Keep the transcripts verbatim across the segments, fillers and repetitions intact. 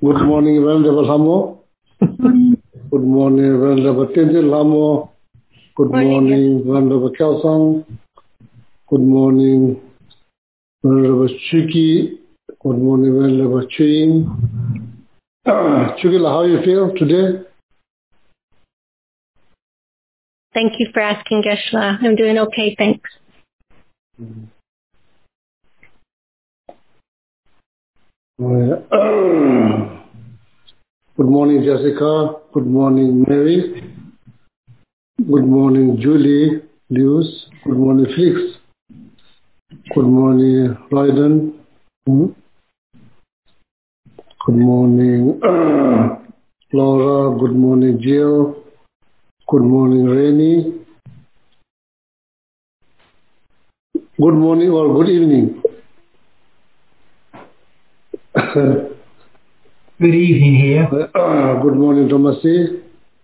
Good morning, Venerable Hamo. Good morning, Venerable Tenzin Lamo. Good morning, Venerable Kelsang. Good morning, Venerable Chuki. Good morning, Venerable Chuyin. Chukila, how you feel today? Thank you for asking, Geshe-la. I'm doing okay, thanks. Mm. Good morning, Jessica. Good morning, Mary. Good morning, Julie Lewis. Good morning, Felix. Good morning, Ryden. Hmm? Good morning, Laura. Good morning, Jill. Good morning, Rainy. Good morning or good evening. Good evening here. Uh, good morning, Tomasi.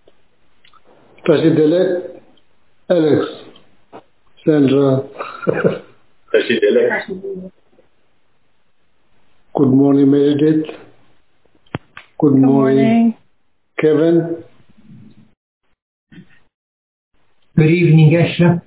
President Alex. Sandra. President. Good morning, Meredith. Good, good morning, morning, Kevin. Good evening, Geshe-la.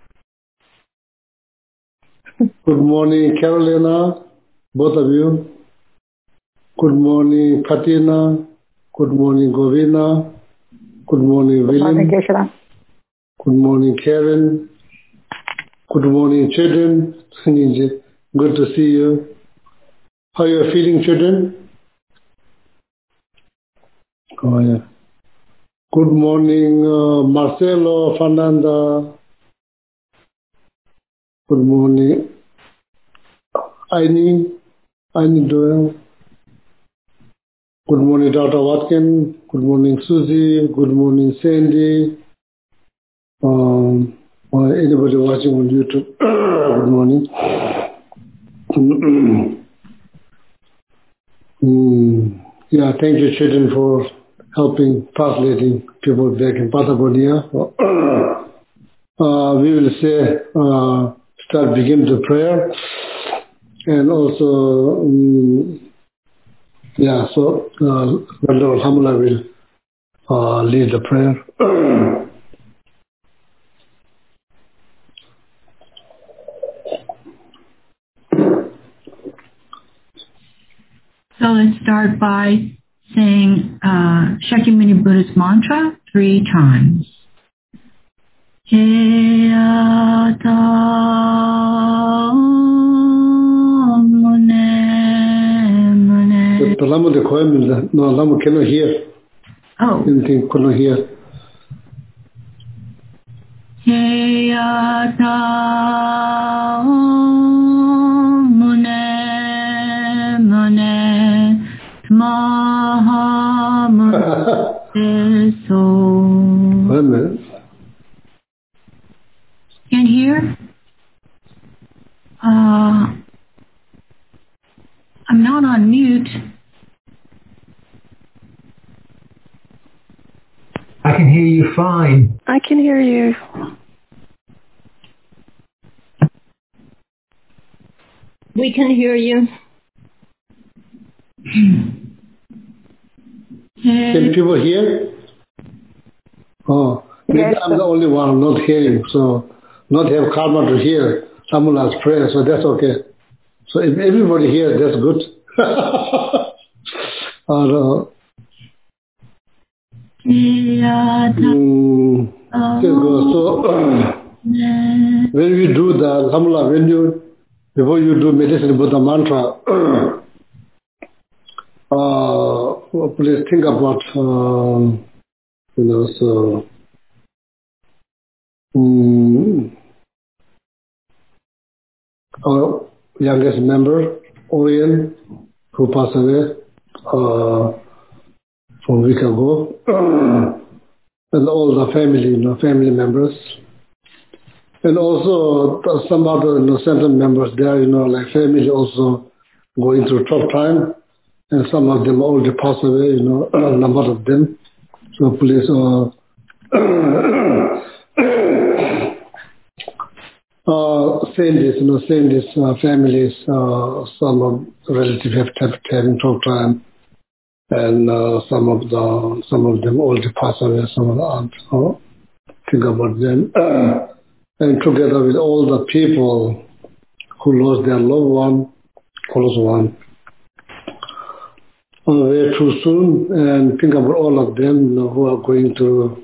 Good morning, Carolina, both of you. Good morning, Katina. Good morning, Govina. Good morning, William. Good morning, Geshe-la. Good morning, Karen. Good morning, children. Good to see you. How are you feeling, children? Oh, yeah. Good morning, uh, Marcelo, Fernanda. Good morning, Aini. Aini Doyle. Good morning, Doctor Watkin. Good morning, Susie. Good morning, Sandy. Um, or anybody watching on YouTube. Good morning. mm, yeah, thank you, children, for helping translating people back in Patagonia. uh, we will say, uh, start begin the prayer, and also, um, yeah. So, uh, Lord Hamula will uh, lead the prayer. So let's start by saying uh, Shakyamuni Buddhist mantra three times. Heyata mune mune. The Lama de Koyam, no, Lama cannot hear. Oh. Anything cannot hear. Heyata mune mune maha mune so. Wait a minute. Can hear? Uh, I'm not on mute. I can hear you fine. I can hear you. We can hear you. Can people hear? Oh, maybe yes, I'm the only one not hearing, so not have karma to hear Amula's prayer, so that's okay. So if everybody hears, that's good. uh, mm, so uh, when we do the Amula, when you before you do meditation Buddha mantra, uh, please think about um, you know so. Mm, our youngest member, Orion, who passed away uh, from a week ago, and all the family, you know, family members, and also some other, you know, center members there, you know, like family also going through tough time, and some of them already passed away, you know, a number of them. So please, uh, Uh, saying this, you know, saying this, uh, families, uh, some of relatives have, have having tough time, and uh, some of the some of them already passed away. Some of the aunts. Oh, think about them, and together with all the people who lost their loved one, close one, uh, way too soon, and think about all of them, you know, who are going to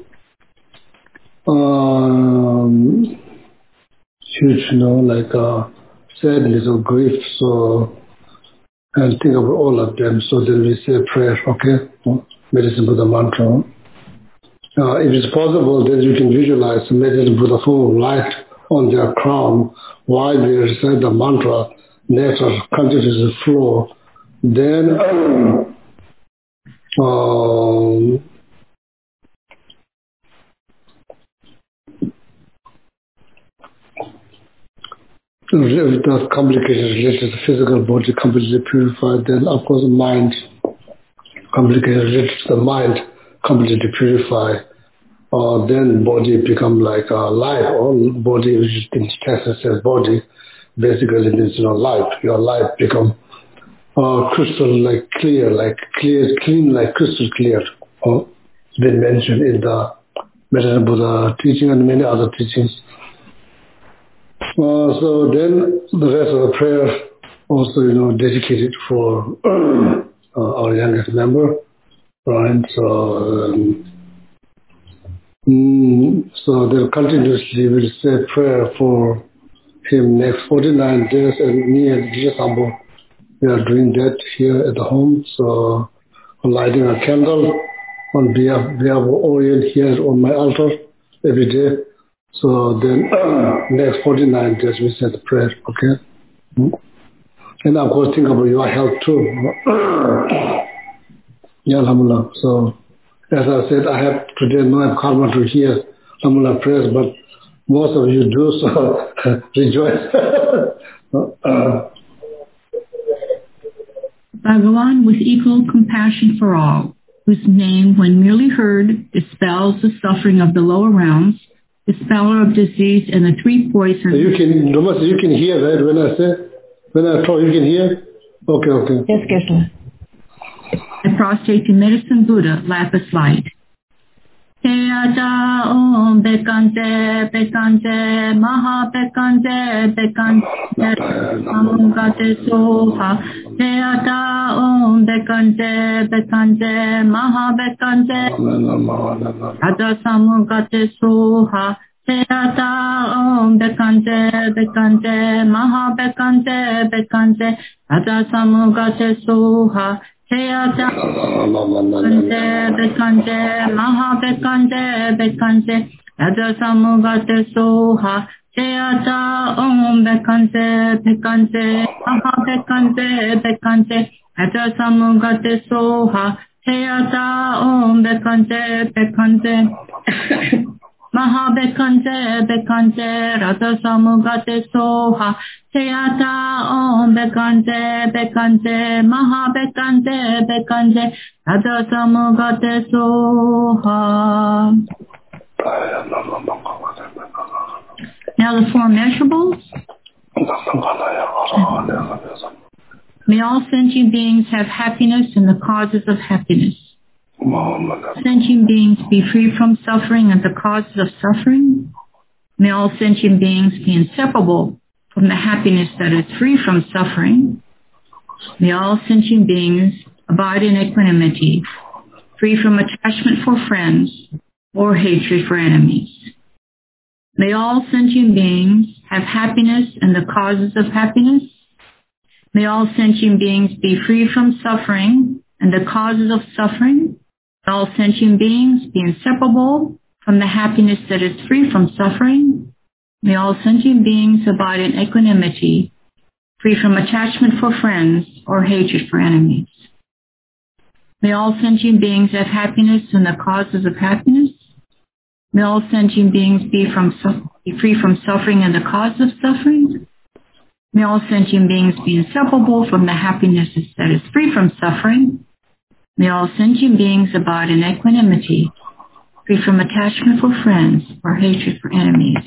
um, huge, you know, like uh, sadness or grief. So, and think about all of them. So then we say prayer, okay? Medicine Buddha mantra. Uh, if it's possible, then you can visualize the medicine Buddha full of light on their crown while we recite the mantra. Nectar continues to flow. Then, um, if the complications related to the physical body completely purified, then of course the mind, complications related to the mind completely purified, uh, then body become like a life, or body, which in Texas says body, basically means, you know, life. Your life become uh, crystal like clear, like clear, clean, like crystal clear. Uh, been mentioned in the Medicine Buddha teaching and many other teachings. Uh, so then the rest of the prayer also, you know, dedicated for uh, our youngest member, right? So, um, mm, so they'll continuously will say prayer for him next forty-nine days, and me and Jesus Ambo, we are doing that here at the home. So lighting a candle on behalf, behalf of Orion here on my altar every day. So then uh, next forty-nine days we say the prayer, okay? Mm. And of course think about your health too. Yeah, alhamdulillah. So as I said, I have today no have karma to hear alhamdulillah prayers, but most of you do, so rejoice. uh, Bhagavan with equal compassion for all, whose name, when merely heard, dispels the suffering of the lower realms, dispeller of disease and the three poisons. You can, Thomas, you can hear, right? When I say, when I talk, you can hear? Okay, okay. Yes, Geshe. I prostrate to Medicine Buddha, lapis light. Teata om bekante bekante maha bekante bekante amgate soha. Teata om bekante bekante maha bekante ada samugate soha. Teata om bekante bekante maha bekante bekante ada samugate soha. Teata bekante bekante maha bekante bekante ada samugate soha. Teata om bekante bekante maha bekante bekante ada samugate soha. Teata om bekante bekante maha bekante bekante rata samugate soha. Teata om bekante bekante maha bekante bekante rata samugate soha. Now the four measurables. May all sentient beings have happiness and the causes of happiness. Sentient beings be free from suffering and the causes of suffering. May all sentient beings be inseparable from the happiness that is free from suffering. May all sentient beings abide in equanimity, free from attachment for friends or hatred for enemies. May all sentient beings have happiness and the causes of happiness. May all sentient beings be free from suffering and the causes of suffering. May all sentient beings be inseparable from the happiness that is free from suffering. May all sentient beings abide in equanimity, free from attachment for friends or hatred for enemies. May all sentient beings have happiness and the causes of happiness. May all sentient beings be, from, be free from suffering and the cause of suffering. May all sentient beings be inseparable from the happiness that is free from suffering. May all sentient beings abide in equanimity, free from attachment for friends or hatred for enemies.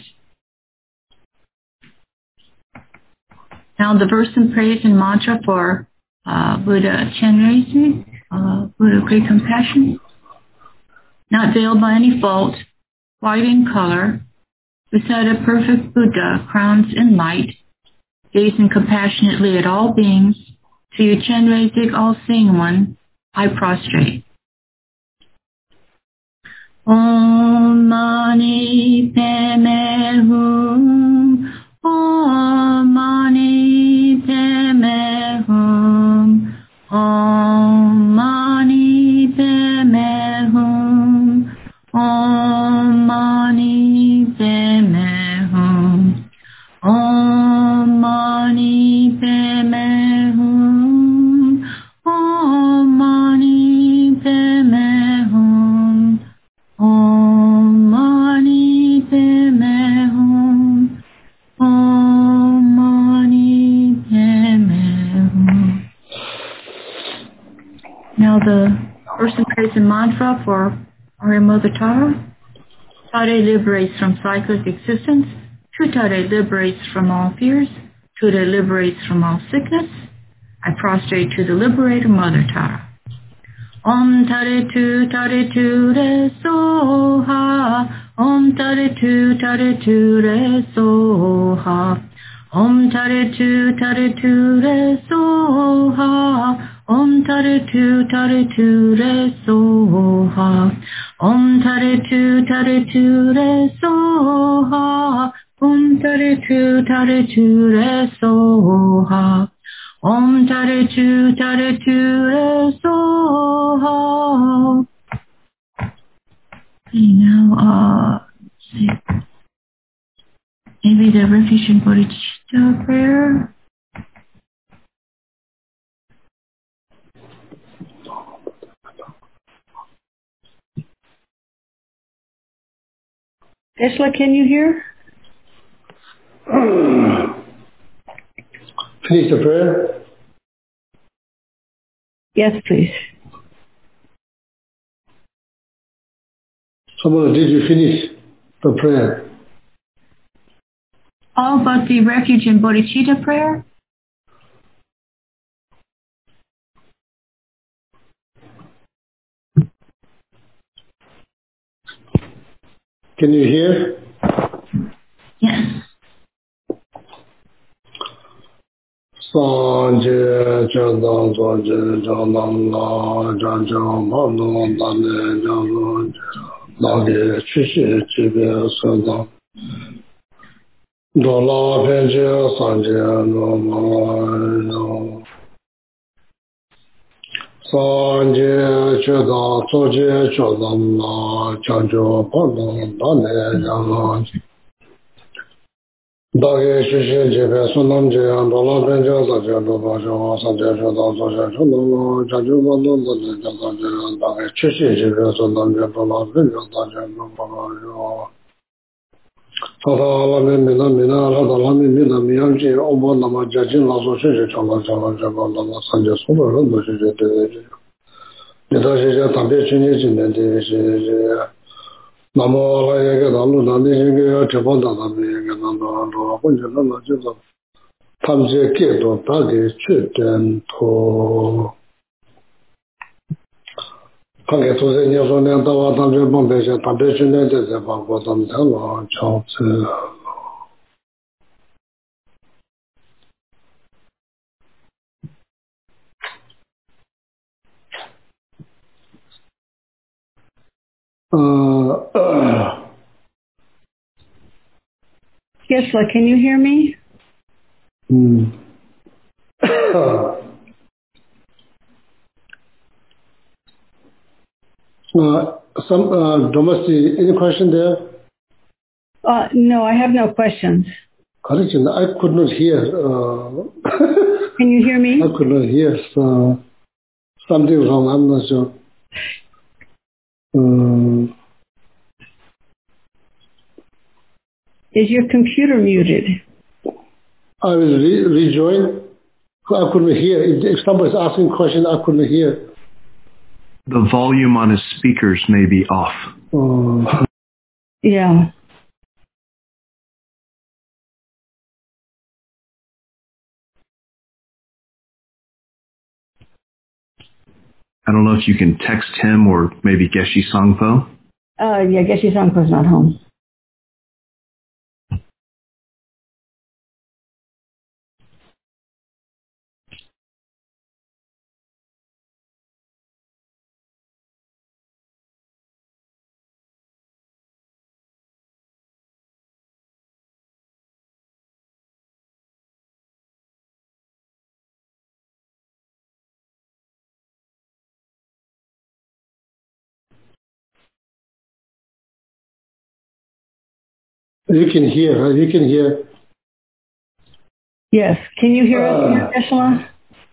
Now the verse and praise and mantra for uh, Buddha Chenrezig, uh, Buddha of great compassion, not veiled by any fault, white in color, beside a perfect Buddha crowned in light, gazing compassionately at all beings, to you Chenrezig, all-seeing one, I prostrate. Om Mani Padme Hum, Om Mani Padme Hum, Om Mani Padme Hum, Om Mani Padme Hum, Om Mani Padme Hum, Om Mani Padme Hum, Om Mani Padme Hum, Om Mani Padme Hum. Now the person prays a mantra for our Mother Tara. Tare liberates from cyclic existence. True Tare liberates from all fears. True Tare liberates from all sickness. I prostrate to the liberator, Mother Tara. Om Tare Tu Tare Tu Re Soha. Om Tare Tu Tare Tu Re Soha. Om Tare Tu Tare Tu Re Soha. Om Tare Tu Tare Tu Re Soha. Om Tare Tu Tare Tu Re Soha. Om Tare Tu Tare Tu Re Soha. Om Tare Tu Tare Tu Re Soha. Okay, now, uh, let's see. Maybe the refuge and bodhicitta prayer. Gesla, can you hear? Finish the prayer? Yes, please. Someone, did you finish the prayer? All but the refuge and bodhicitta prayer? Can you hear? Yes. Sanje Chadang Sanje Chadang La Chang Mano Dane Chang Nage Chishi Chibe Sadang Dola Penche Sanje No Sanje Chadang Soje Chadang La Chang Mano Dane Chang Dage Shishi Jibe Sunam Jian Dola Penja Saja Doba Shava Saja Shada Saja Shadama Jaju Bando Dade Jada Jian Dage Shishi Jibe Sunam Jian Dola Penja Saja Doba Shava Sada Alami Mina Mina Rada Lami Mina Miyamji Obo Nama Jajin Laso Shishi Chala Chala Jaba Lama Sanja Sura Rando Shishi Dede Nida Shishi Tabi Chini Chini Dede Shishi Namo la yeke dalu nani yeke ya chepa dada me yeke nanda alo kunje nana jiza tamje kedo dage che ten to kange tuze nyeso ne dawa tamje bombe she tabe che ne deze bako tam tela chao tse Gesla, can you hear me? Hmm. Uh, some uh, domestic, any question there? Uh, no, I have no questions. Correction, I could not hear. Uh, Can you hear me? I could not hear. So something wrong, I'm not sure. Um, Is your computer muted? I will re- rejoin. I couldn't hear. If, if somebody's asking a question, I couldn't hear. The volume on his speakers may be off. Uh, Yeah. I don't know if you can text him or maybe Geshe Sangpo. Uh, yeah, Geshe Sangpo's not home. You can hear, huh? You can hear. Yes. Can you hear us, Geshe-la?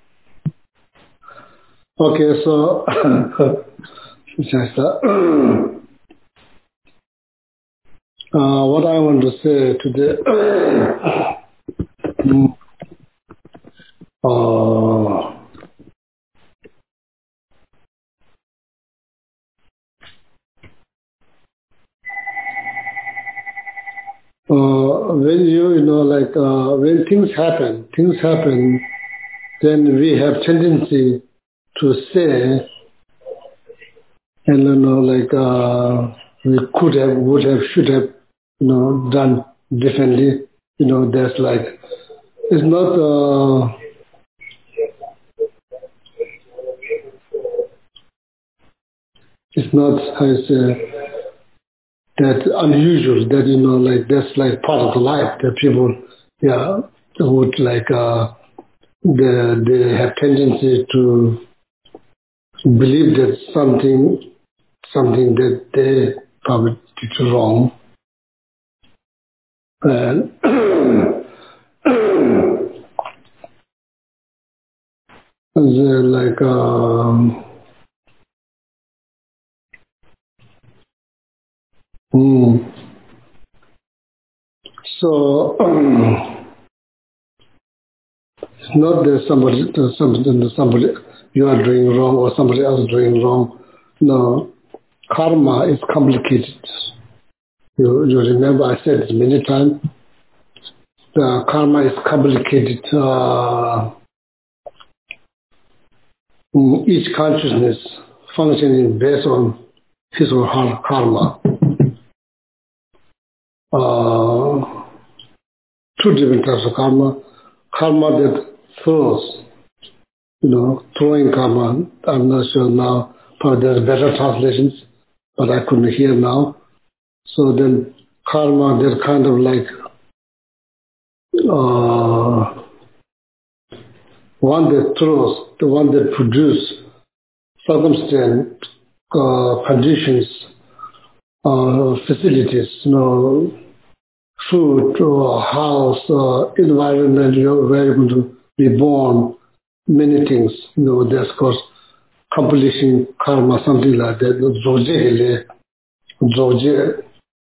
Okay, so just, uh, uh, what I want to say today, uh, uh, when you, you know, like uh, when things happen, things happen, then we have tendency to say, and you know, like uh, we could have, would have, should have, you know, done differently. You know, that's like it's not. Uh, it's not how you say that unusual. That you know, like that's like part of the life that people, yeah, would like. Uh, they they have tendency to believe that something something that they probably did wrong. And they're like, um, mm. so um, it's not that somebody, that somebody, that somebody you are doing wrong or somebody else is doing wrong. No, karma is complicated. You, you remember I said it many times. The karma is complicated. Uh, each consciousness functioning based on his or her karma. Uh, two different types of karma. Karma that throws, you know, throwing karma. I'm not sure now. Probably there's better translations, but I couldn't hear now. So then karma that kind of like uh, one that throws, the one that produces circumstance, uh, conditions, uh, facilities, you know, food, or house, uh, environment, you know, where you're going to be born, many things, you know, that's called completion karma, something like that. Zoje, zoje.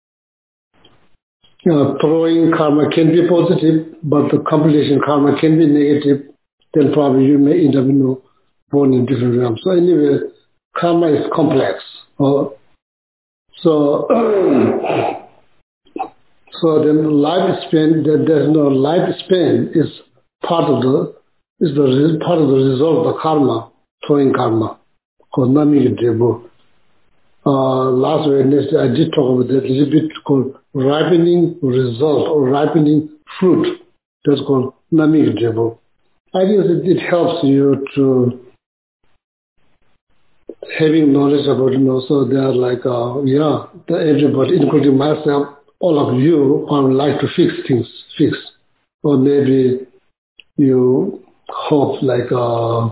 You know, throwing karma can be positive, but the completion karma can be negative. Then probably you may end up, you know, born in different realms. So anyway, karma is complex. Uh, so, so then lifespan, that there's no lifespan is part of the is the part of the result of the karma, throwing karma, called nami debu. Uh, last Wednesday I did talk about that a little bit called ripening result or ripening fruit. That's called nami debu. I guess it, it helps you to having knowledge about, you know, so they are like, uh, yeah, the, everybody, including myself, all of you would like to fix things, fix. Or maybe you hope like uh,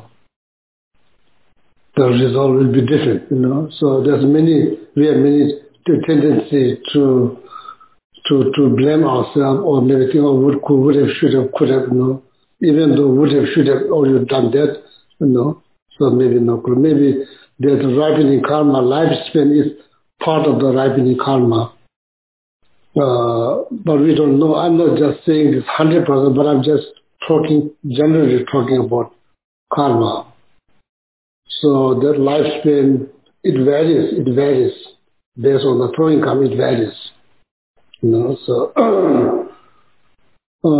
the result will be different, you know. So there's many, we have many tendency to to to blame ourselves or maybe think, oh, would, could, would have, should have, could have, you know. Even though would have, should have, oh, you've done that, you know. So maybe not. Maybe that ripening karma, lifespan is part of the ripening karma. Uh, but we don't know. I'm not just saying this one hundred percent, but I'm just talking, generally talking about karma. So that lifespan, it varies, it varies. Based on the throwing karma, it varies. You know, so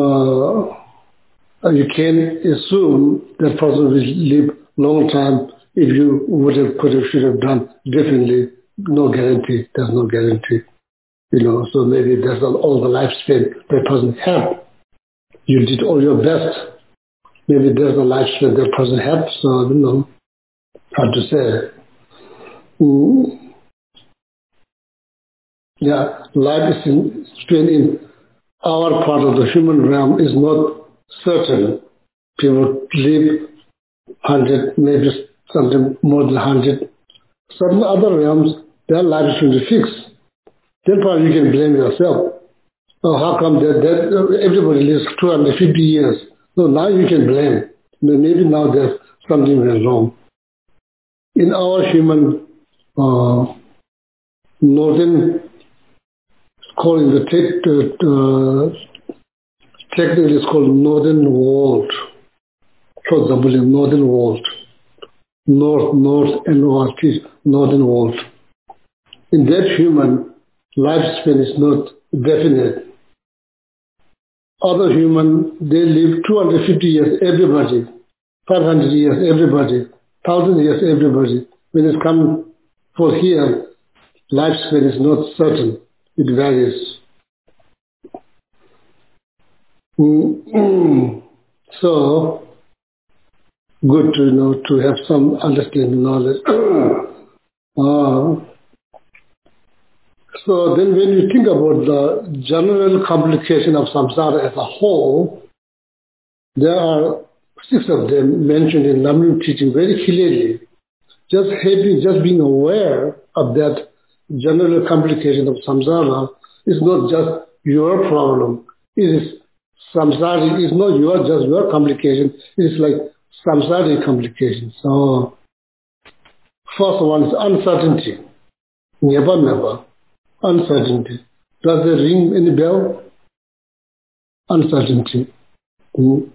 uh, you can assume that person will live long time if you would have, could have, should have done differently, no guarantee. There's no guarantee. You know, so maybe that's not all the lifespan that person had. You did all your best. Maybe there's a lifespan that person had, so, you know, hard to say. Mm. Yeah, life is in, spent in our part of the human realm is not certain. People live one hundred, maybe something more than one hundred. Certain other realms, their life is going to be fixed. Then probably you can blame yourself. Oh, how come that, that everybody lives two hundred fifty years? So now you can blame. Maybe now there's something went wrong. In our human uh, northern, calling the tech, uh, technically it's called northern world. For example, in northern world, north, north, and north, northern world. In that human, lifespan is not definite. Other human, they live two hundred fifty years, everybody. five hundred years, everybody. one thousand years, everybody. When it comes for here, lifespan is not certain. It varies. Mm-hmm. So, good to you know to have some understanding knowledge. uh, So then when you think about the general complication of samsara as a whole, there are six of them mentioned in Lamrim teaching very clearly. Just having, just being aware of that general complication of samsara is not just your problem. It is samsara is not your just your complication. It is like samsaric complication. So first one is uncertainty. Never, never. Uncertainty. Does it ring any bell? Uncertainty. Mm.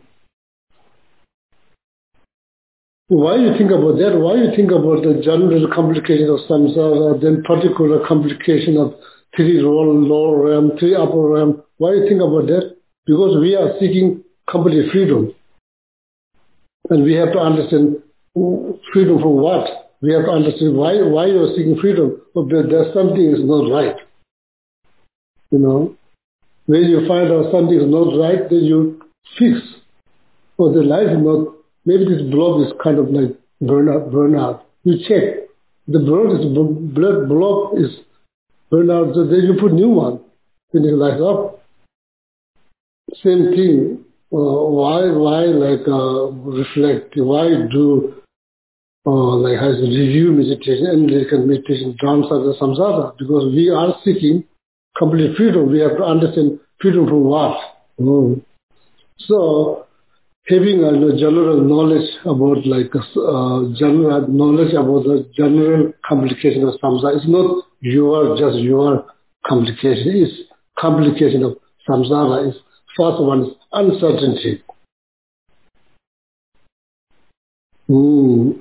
Why you think about that? Why you think about the general complication of samsara, then particular complication of three lower realm, three upper realm? Why you think about that? Because we are seeking complete freedom. And we have to understand freedom from what? We have to understand why why you are seeking freedom. But there's something is not right. You know, when you find out something is not right, then you fix. Or the life is not. Maybe this blob is kind of like burnout. Burnout. You check. The blood is blood blob is burnout. So then you put new one. Then it lights up. Same thing. Uh, why why like uh, reflect? Why do uh, like has review meditation and meditation drowns out the samsara? Because we are seeking complete freedom. We have to understand freedom from what. Mm. So having a uh, general knowledge about like uh, general knowledge about the general complication of samsara is not your just your complication. It's complication of samsara. Is first one is uncertainty. Mm.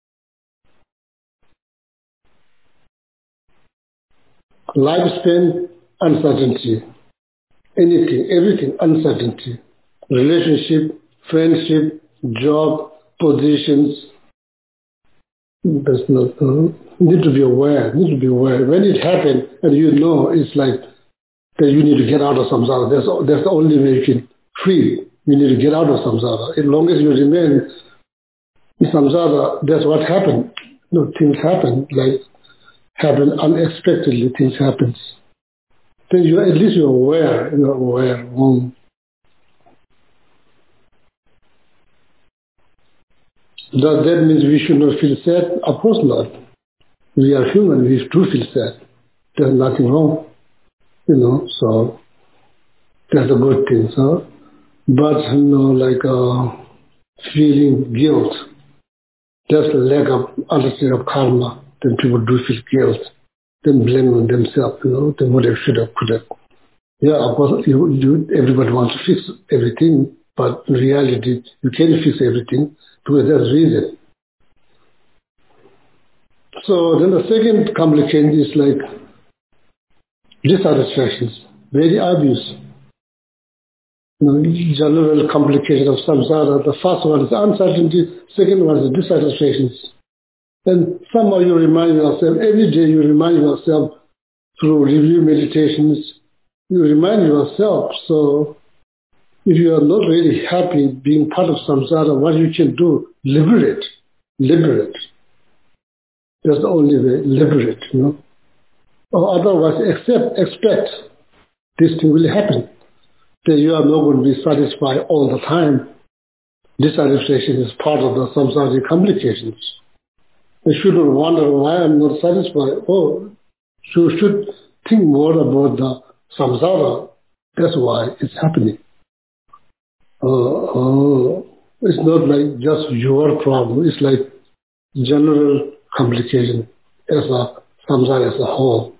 Lifespan, uncertainty. Anything, everything, uncertainty. Relationship, friendship, job, positions. There's no, uh, need to be aware, need to be aware. When it happens and you know, it's like that you need to get out of samsara. That's, that's the only way you can free. You need to get out of samsara. As long as you remain in samsara, that's what happened. No, things happen, like happen unexpectedly, things happen. Then you at least you're aware, you're aware. Mm. Does that mean we should not feel sad? Of course not. We are human, we do feel sad. There's nothing wrong. You know, so that's a good thing. So, but you know, like uh, feeling guilt, that's the lack of understanding of karma. Then people do feel guilt, then blame on themselves. You know, then what they should have, could have. Yeah, of course, you, you, everybody wants to fix everything, but in reality, you can't fix everything because there's reason. So then the second complication is like dissatisfactions, very obvious. You know, general complication of samsara. The first one is uncertainty, second one is dissatisfactions. And somehow you remind yourself, every day you remind yourself through review meditations, you remind yourself. So if you are not really happy being part of samsara, what you can do, liberate, liberate. That's the only way, liberate, you know. Or otherwise, accept, expect this thing will happen. That you are not going to be satisfied all the time. Dissatisfaction is part of the samsaric complications. You shouldn't wonder why I'm not satisfied. Oh, you should think more about the samsara. That's why it's happening. Uh, uh, it's not like just your problem. It's like general complication as a samsara as a whole.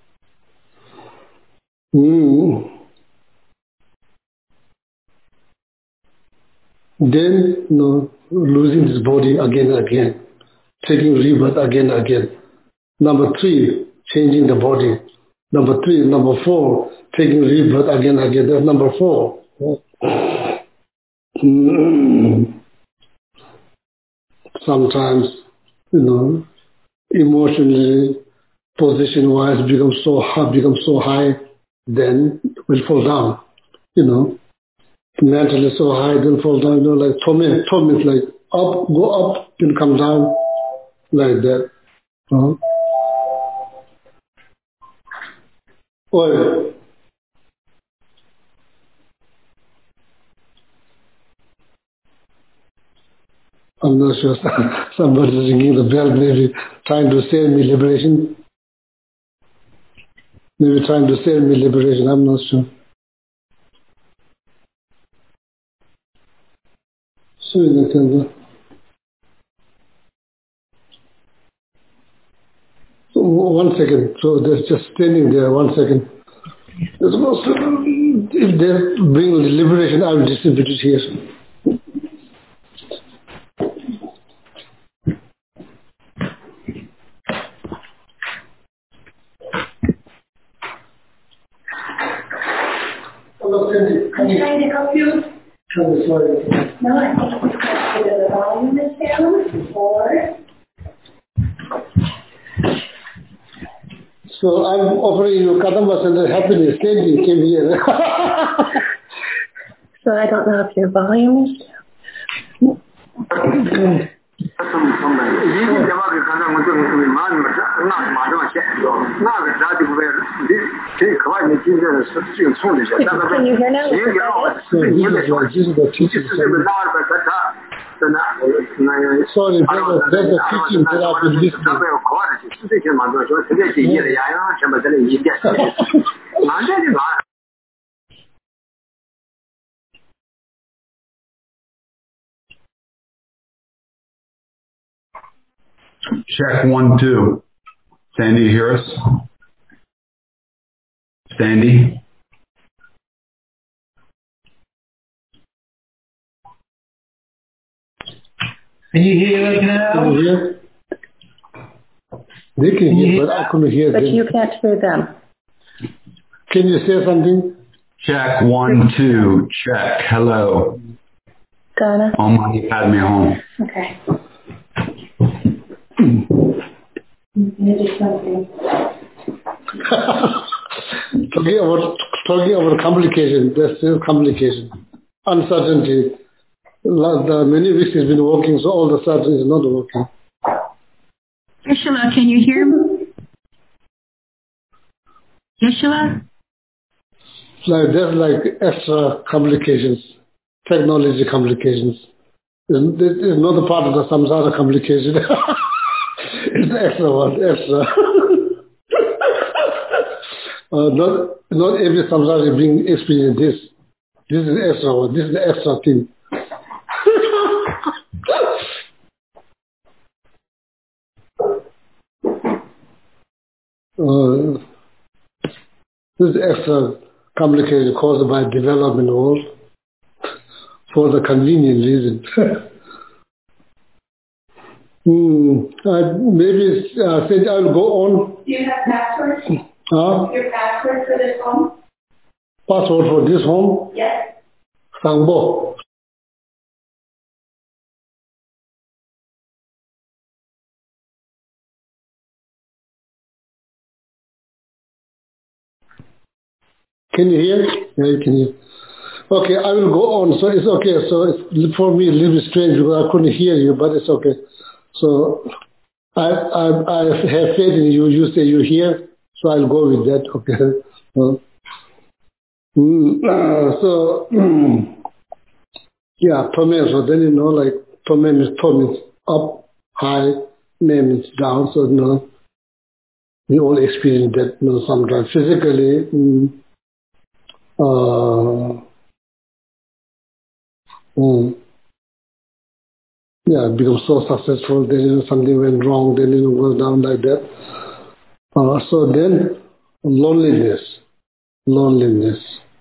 Mm. Then, you know, losing this body again and again, taking rebirth again and again. Number three, changing the body. Number three, number four, taking rebirth again and again. That's number four. Mm. Sometimes, you know, emotionally, position-wise, become so high, become so high, then will fall down. You know, mentally so high, then fall down. You know, like torment, torment, like up, go up, then come down, like that. Uh-huh. Oil. I'm not sure. Somebody's ringing the bell, maybe trying to save me liberation. Maybe trying to save me liberation. I'm not sure. So, one second. So they're just standing there. One second. If they bring liberation, I will distribute it here. Hello, Cindy. I'm trying to help you. Turn the slide. No, I think it's going to the volume is down. Four. So I'm offering you Kadamba Center happiness. Cindy came here. So I don't know if your volume is down. Can you hear now? So this is what this is the teaching. Sorry, brother, that's the teaching that I've been listening. Check one, two. Sandy, you hear us? Sandy? Can you hear us now? Can you hear? They can hear, but I couldn't hear But them. you can't hear them. Can you say something? Check one, two. Check. Hello. Ghana? Oh my, you had me home. Okay. Maybe something. talking about talking about complication. There's still complication, uncertainty. The many weeks it's been working, so all of a sudden it's not working. Yeshua, can you hear me? Yeshua? Like there's like extra complications, technology complications. It's, it's not a part of the samsara complication. It's the extra one, extra. uh, not not every samsara is being experienced this. This is the extra one. This is the extra thing. uh, this is extra complicated caused by development world for the convenient reason. hmm. uh, maybe uh, say I'll go on. Do you have password? Huh? Your password for this home? Password for this home? Yes. Sangbo. Can you hear? Yeah, you can hear. Okay, I will go on. So it's okay. So it's for me a little bit strange because I couldn't hear you, but it's okay. So I I, I have faith in you. You say you're here, so I'll go with that. Okay. So, mm, uh, so mm, yeah, Tome. So then you know, like Tome means Tome means up, high, Me means down. So you know, we all experience that. You know, sometimes physically. Mm, uh, mm, yeah, become so successful, then you know, something went wrong, then you know, goes down like that. Uh, so then, loneliness, loneliness.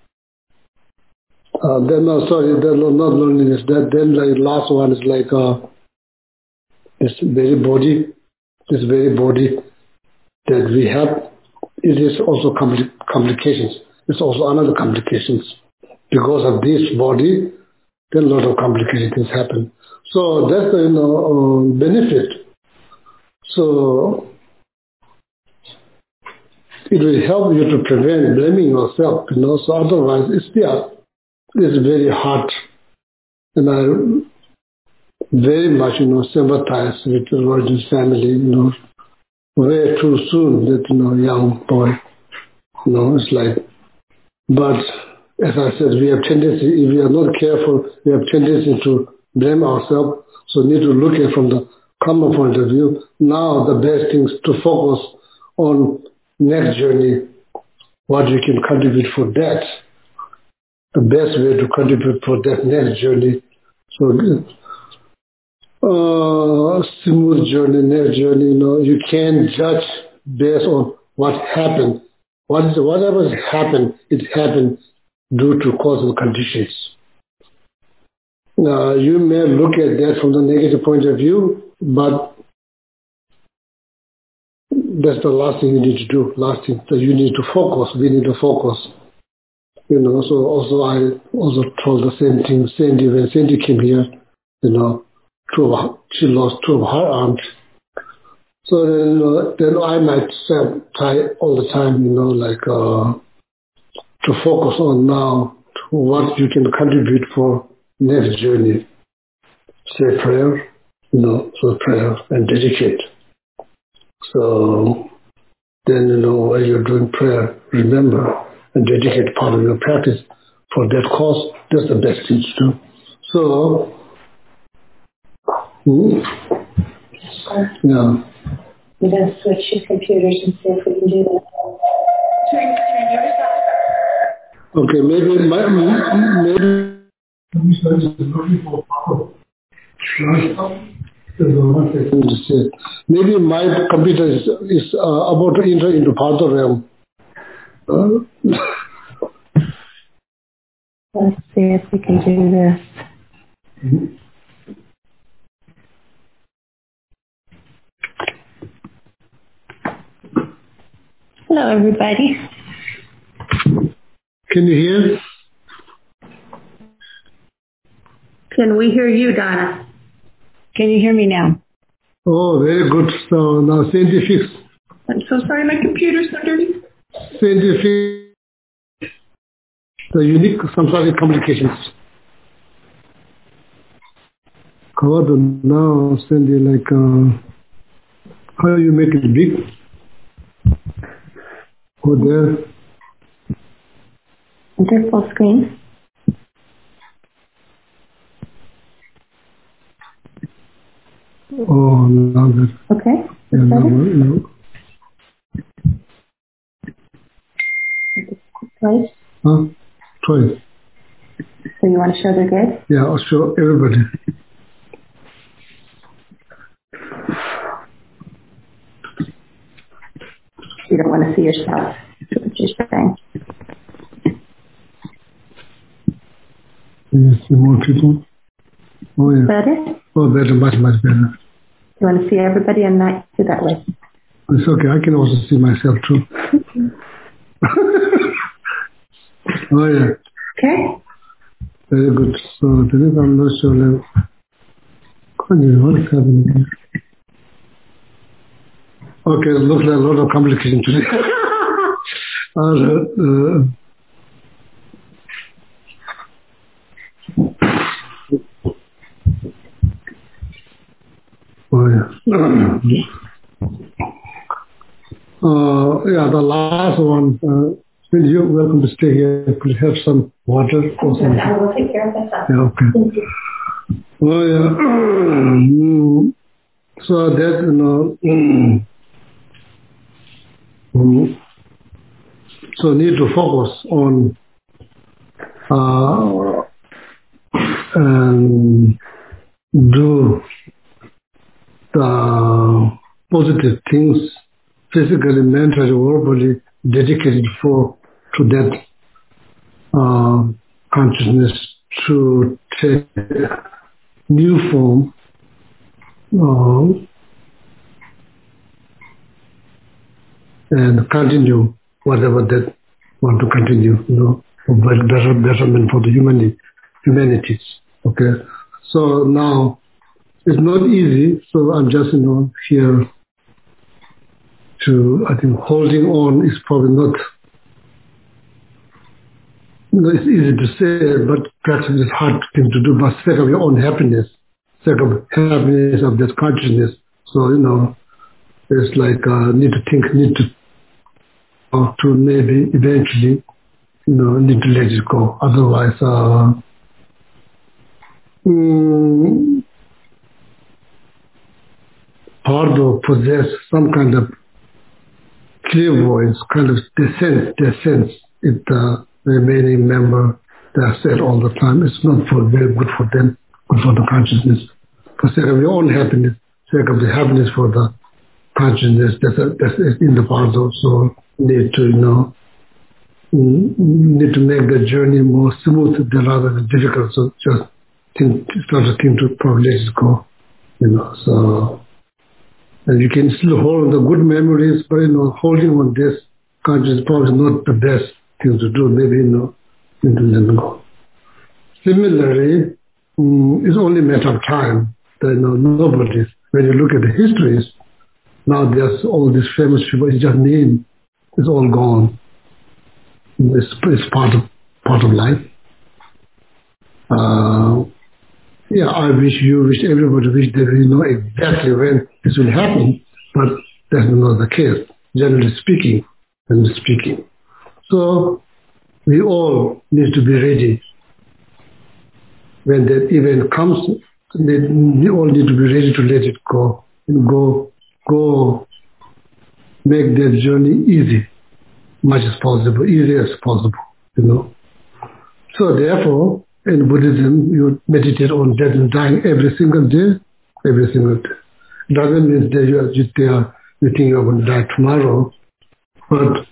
Uh, then, no, sorry, then, no, not loneliness. That then, like last one is like uh, this very body, this very body that we have. It is also compli- complications. It's also another complications because of this body. Then a lot of complicated things happen. So that's the you know uh, benefit. So it will help you to prevent blaming yourself, you know. So otherwise, it's yeah, it's very hard, and I very much you know sympathize with the Virgin's family, you know, way too soon that you know young boy, you know, it's like, but as I said, we have tendency, if we are not careful, we have tendency to blame ourselves. So we need to look at it from the common point of view. Now the best thing is to focus on next journey, what you can contribute for that. The best way to contribute for that next journey. So uh, smooth journey, next journey, you know, you can't judge based on what happened. What is, whatever has happened, it happened due to causal conditions. Uh, you may look at that from the negative point of view, but that's the last thing you need to do. Last thing that you need to focus. We need to focus. You know. So also I also told the same thing. Sandy when Sandy came here, you know, two of her, she lost two of her aunts. So then, uh, then I might say try all the time, you know, like uh, to focus on now to what you can contribute for next journey. Say prayer, you know, so prayer and dedicate. So then, you know, while you're doing prayer, remember and dedicate part of your practice for that cause. That's the best thing to do. So, hmm? Yeah. We're going to switch your computers and see if we can do that. Turn, turn yours off. Okay, maybe my, maybe maybe my computer is, is uh, about to enter into Pardha realm. Uh, Let's see if we can do this. mm-hmm. Hello, everybody. Can you hear? Can we hear you, Donna? Can you hear me now? Oh, very good. So now Sandy fix. I'm so sorry, my computer's so dirty. Sandy fix the unique samsaric complications. Covered now, Sandy, like uh, how you make it big? Go there. Enter full screen. Oh, now that. Okay. Yeah, now, no. Twice. Huh? Twice. So you want to show the grid? Yeah, I'll show everybody. You don't want to see yourself. That's what you're saying. Can you see more people? Oh, yeah. Better? Oh, better, much, much better. You want to see everybody and not do that way? It's okay. I can also see myself too. Oh, yeah. Okay. Very good. So, today I'm not sure. Like, what is happening here? Okay, it looks like a lot of complications today. uh, uh, Oh, yeah. uh, yeah, the last one, uh, you're welcome to stay here. Could have some water or something? I will take care of that. Yeah, okay. Thank you. Well, yeah. So that, you know, mm, so need to focus on uh, and do the positive things physically, mentally, verbally, dedicated for to that uh, consciousness to take new form. Uh, and continue whatever that want to continue, you know, for better betterment for the humanity, humanities. Okay, so now it's not easy. So I'm just, you know, here to, I think holding on is probably not. You know, it's easy to say, but practice is hard thing to do. But sake of your own happiness, sake of happiness of that consciousness. So you know, it's like uh, need to think, need to. Or to maybe eventually, you know, need to let it go. Otherwise, uh, mm, Pardo possess some kind of clairvoyance, kind of the sense, the sense. It uh, the remaining member that said all the time, it's not for very good for them, good for the consciousness. For sake of your own happiness, sake of the happiness for the consciousness that's, a, that's in the Pardo. So need to, you know, need to make the journey more smooth rather than difficult. So just think, start to think to probably let it go, you know. So, and you can still hold the good memories, but you know, holding on this conscious is probably not the best thing to do. Maybe, you know, need to let it go. Similarly, um, it's only a matter of time that, you know, nobody, when you look at the histories, now there's all these famous people, it's just name. It's all gone. It's, it's part of part of life. Uh, yeah, I wish you wish everybody wish they will know exactly when this will happen, but that's not the case. Generally speaking, and speaking. So we all need to be ready when that event comes. We all need to be ready to let it go and go go. Make that journey easy, much as possible, easy as possible, you know. So therefore, in Buddhism, you meditate on death and dying every single day, every single day. It doesn't mean that you are just there, you think you're going to die tomorrow, but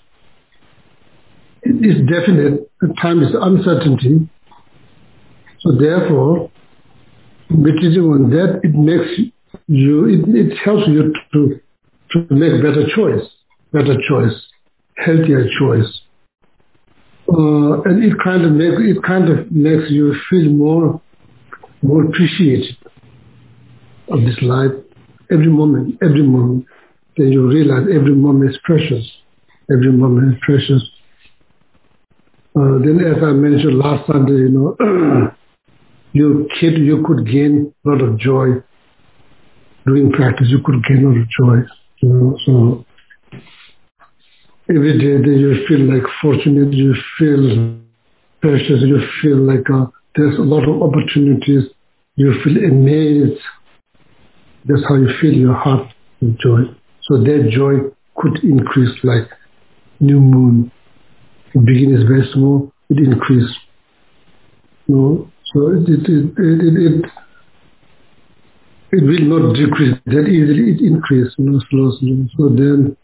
it's definite, time is uncertainty. So therefore, meditating on that, it makes you, it, it helps you to to make better choice, better choice, healthier choice, uh, and it kind of make it kind of makes you feel more, more appreciated of this life. Every moment, every moment, then you realize every moment is precious. Every moment is precious. Uh, then, as I mentioned last Sunday, you know, you kid, you could gain a lot of joy doing practice. You could gain a lot of joy. You know, so every day that you feel like fortunate, you feel precious, you feel like uh, there's a lot of opportunities, you feel amazed. That's how you feel your heart with joy. So that joy could increase like new moon. The beginning is very small, it increases. You know, so it it it it, it, it will not decrease that easily, it increases, you know, slow, slow. So then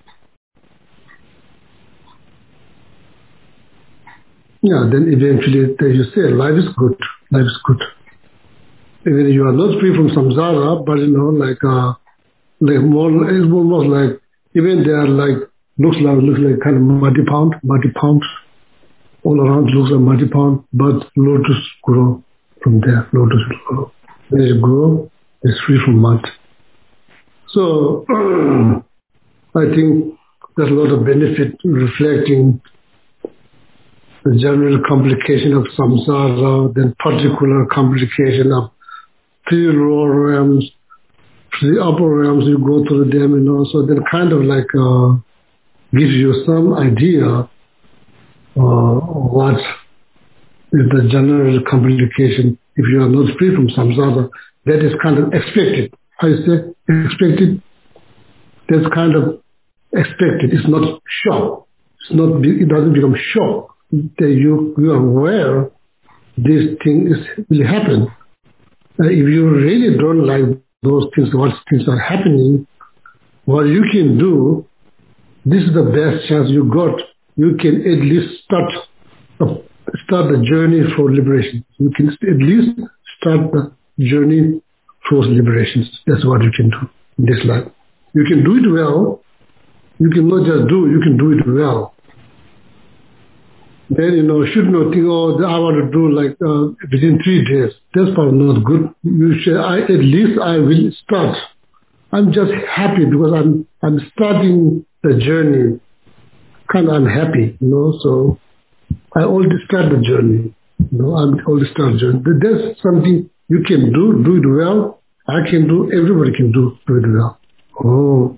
yeah, then eventually, as you say, life is good. Life is good. Even you are not free from samsara, but you know, like, uh, like more, it's almost like, even they are like, looks like, looks like kind of muddy pound, muddy pound. All around looks like muddy pound, but lotus grow from there. Lotus will grow. When it grow, it's free from mud. So, I think there's a lot of benefit reflecting the general complication of samsara, then particular complication of three lower realms, to the upper realms, you go through them, you know, so that kind of like uh, gives you some idea uh, what is the general complication if you are not free from samsara. That is kind of expected. How you say expected? That's kind of expected. It's not shock. It's not. It doesn't become shock. That you you are aware this thing is will happen. Uh, if you really don't like those things, what things are happening, what you can do, this is the best chance you got. You can at least start uh, start the journey for liberation. You can at least start the journey towards liberations. That's what you can do in this life. You can do it well. You can not just do it, you can do it well. Then, you know, should not think, oh, I want to do like uh, within three days. That's probably not good. You should, I, at least I will start. I'm just happy because I'm I'm starting the journey. Kind of I'm happy, you know, so I already start the journey. You know, I'm already start the journey. There's something you can do, do it well. I can do, everybody can do, do it well. Oh.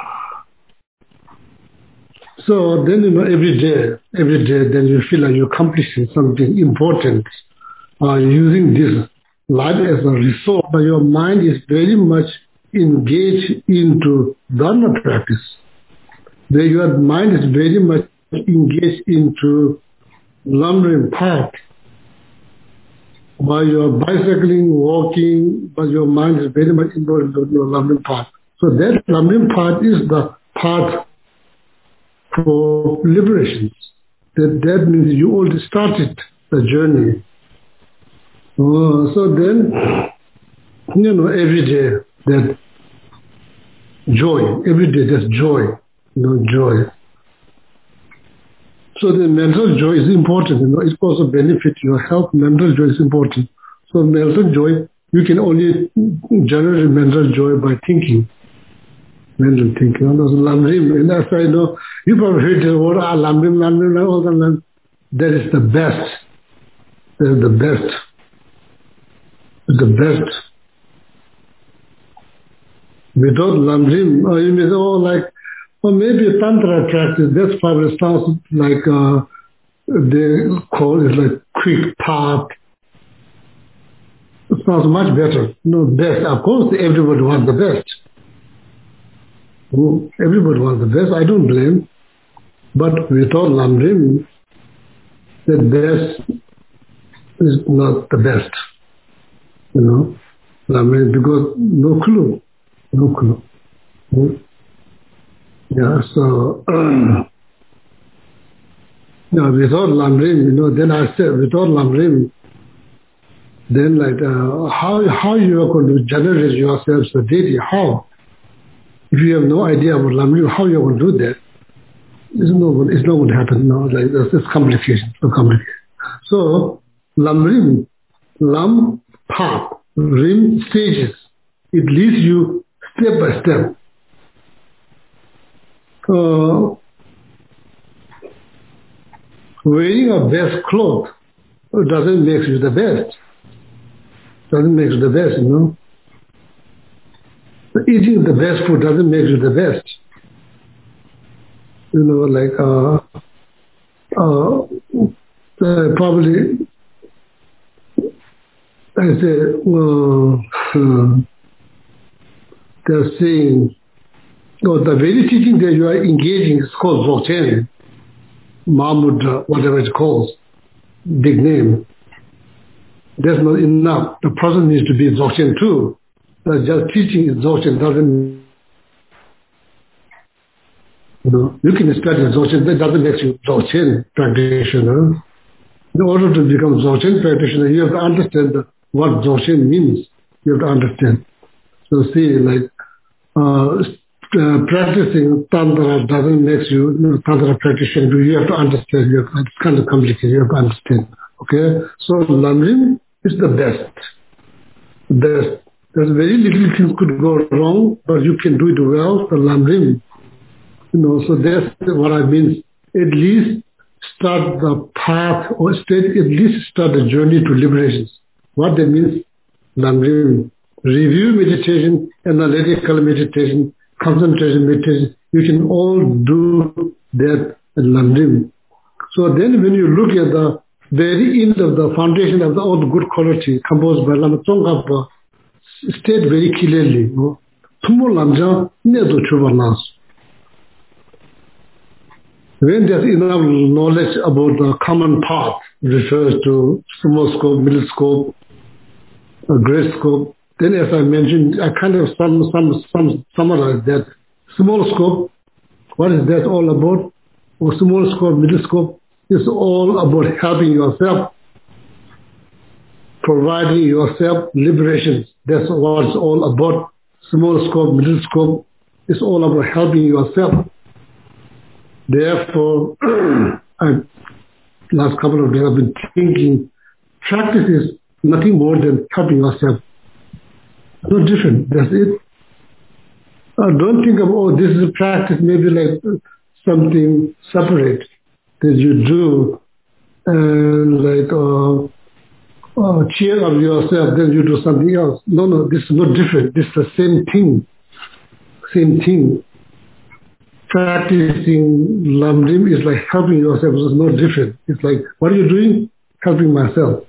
So then, you know, every day, every day, then you feel like you're accomplishing something important. Uh, using this life as a resource, but your mind is very much engaged into Dharma practice. Where your mind is very much engaged into lumbering path. While you're bicycling, walking, but your mind is very much involved in your lumbering path. So that lumbering path is the path for liberations. That, that means you already started the journey. Uh, so then, you know, every day that joy, every day there's joy, you know, joy. So the mental joy is important, you know, it also benefits your health. Mental joy is important. So mental joy, you can only generate mental joy by thinking. Mental thinking. You know, lamrim, and as I know, you probably heard the word, ah, lamrim, lamrim, all the lamrim. That is the best. That is the best. The best. Without lamrim, or you may say, oh, like, or maybe a tantra practice, that's probably sounds like uh, they call it like quick path. It sounds much better. No, best. Of course, everybody wants the best. Everybody wants the best. I don't blame. But without lamrim, the best is not the best. You know, lamrim, because no clue. No clue. Hmm? Yeah, so, uh, yeah, without lamrim, you know, then I said, without lamrim, then like, uh, how how you are going to generate yourselves a deity? How? If you have no idea about lamrim, how you are going to do that? It's not, it's not going to happen. No, like, it's, it's complication, so complicated. So, lamrim, lam, path, rim, stages. It leads you step by step. Uh, wearing a best clothes doesn't make you the best. Doesn't make you the best, you know. Eating the best food doesn't make you the best. You know, like, uh, uh, uh probably, I say, uh, uh, they're saying, no, the very teaching that you are engaging is called Dzogchen, Mahmud, uh, whatever it's called, big name. That's not enough. The person needs to be Dzogchen too. But just teaching is Dzogchen doesn't, you know, you can study Dzogchen, that doesn't make you Dzogchen practitioner. In order to become Dzogchen practitioner, you have to understand what Dzogchen means. You have to understand. So see, like, uh, Uh, practicing Tantra doesn't make you, you know, Tantra practitioner. You have to understand. You have, it's kind of complicated. You have to understand. Okay? So lamrim is the best. Best. There's very little things could go wrong, but you can do it well. The lamrim, you know. So that's what I mean. At least start the path, or start, at least start the journey to liberations. What that means, lamrim. review meditation, analytical meditation, concentration meditation. You can all do that at Lamrim. So then when you look at the very end of the foundation of the all the good quality composed by Lama Tsongkhapa, state very clearly, Tumo Lamja Nedo Chuvanas. When there's enough knowledge about the common path, refers to small scope, middle scope, a great scope, then as I mentioned, I kind of sum, sum, sum, summarize that. Small scope, what is that all about? Or small scope, middle scope, is all about helping yourself, providing yourself liberation. That's what it's all about. Small scope, middle scope, is all about helping yourself. Therefore, I, last couple of days I've been thinking, practice is nothing more than helping yourself. No different, that's it. Uh, don't think of, oh, this is a practice, maybe like something separate that you do, and like uh, uh, cheer up yourself, then you do something else. No, no, this is not different. This is the same thing. Same thing. Practicing Lamrim is like helping yourself. It's no different. It's like, what are you doing? Helping myself.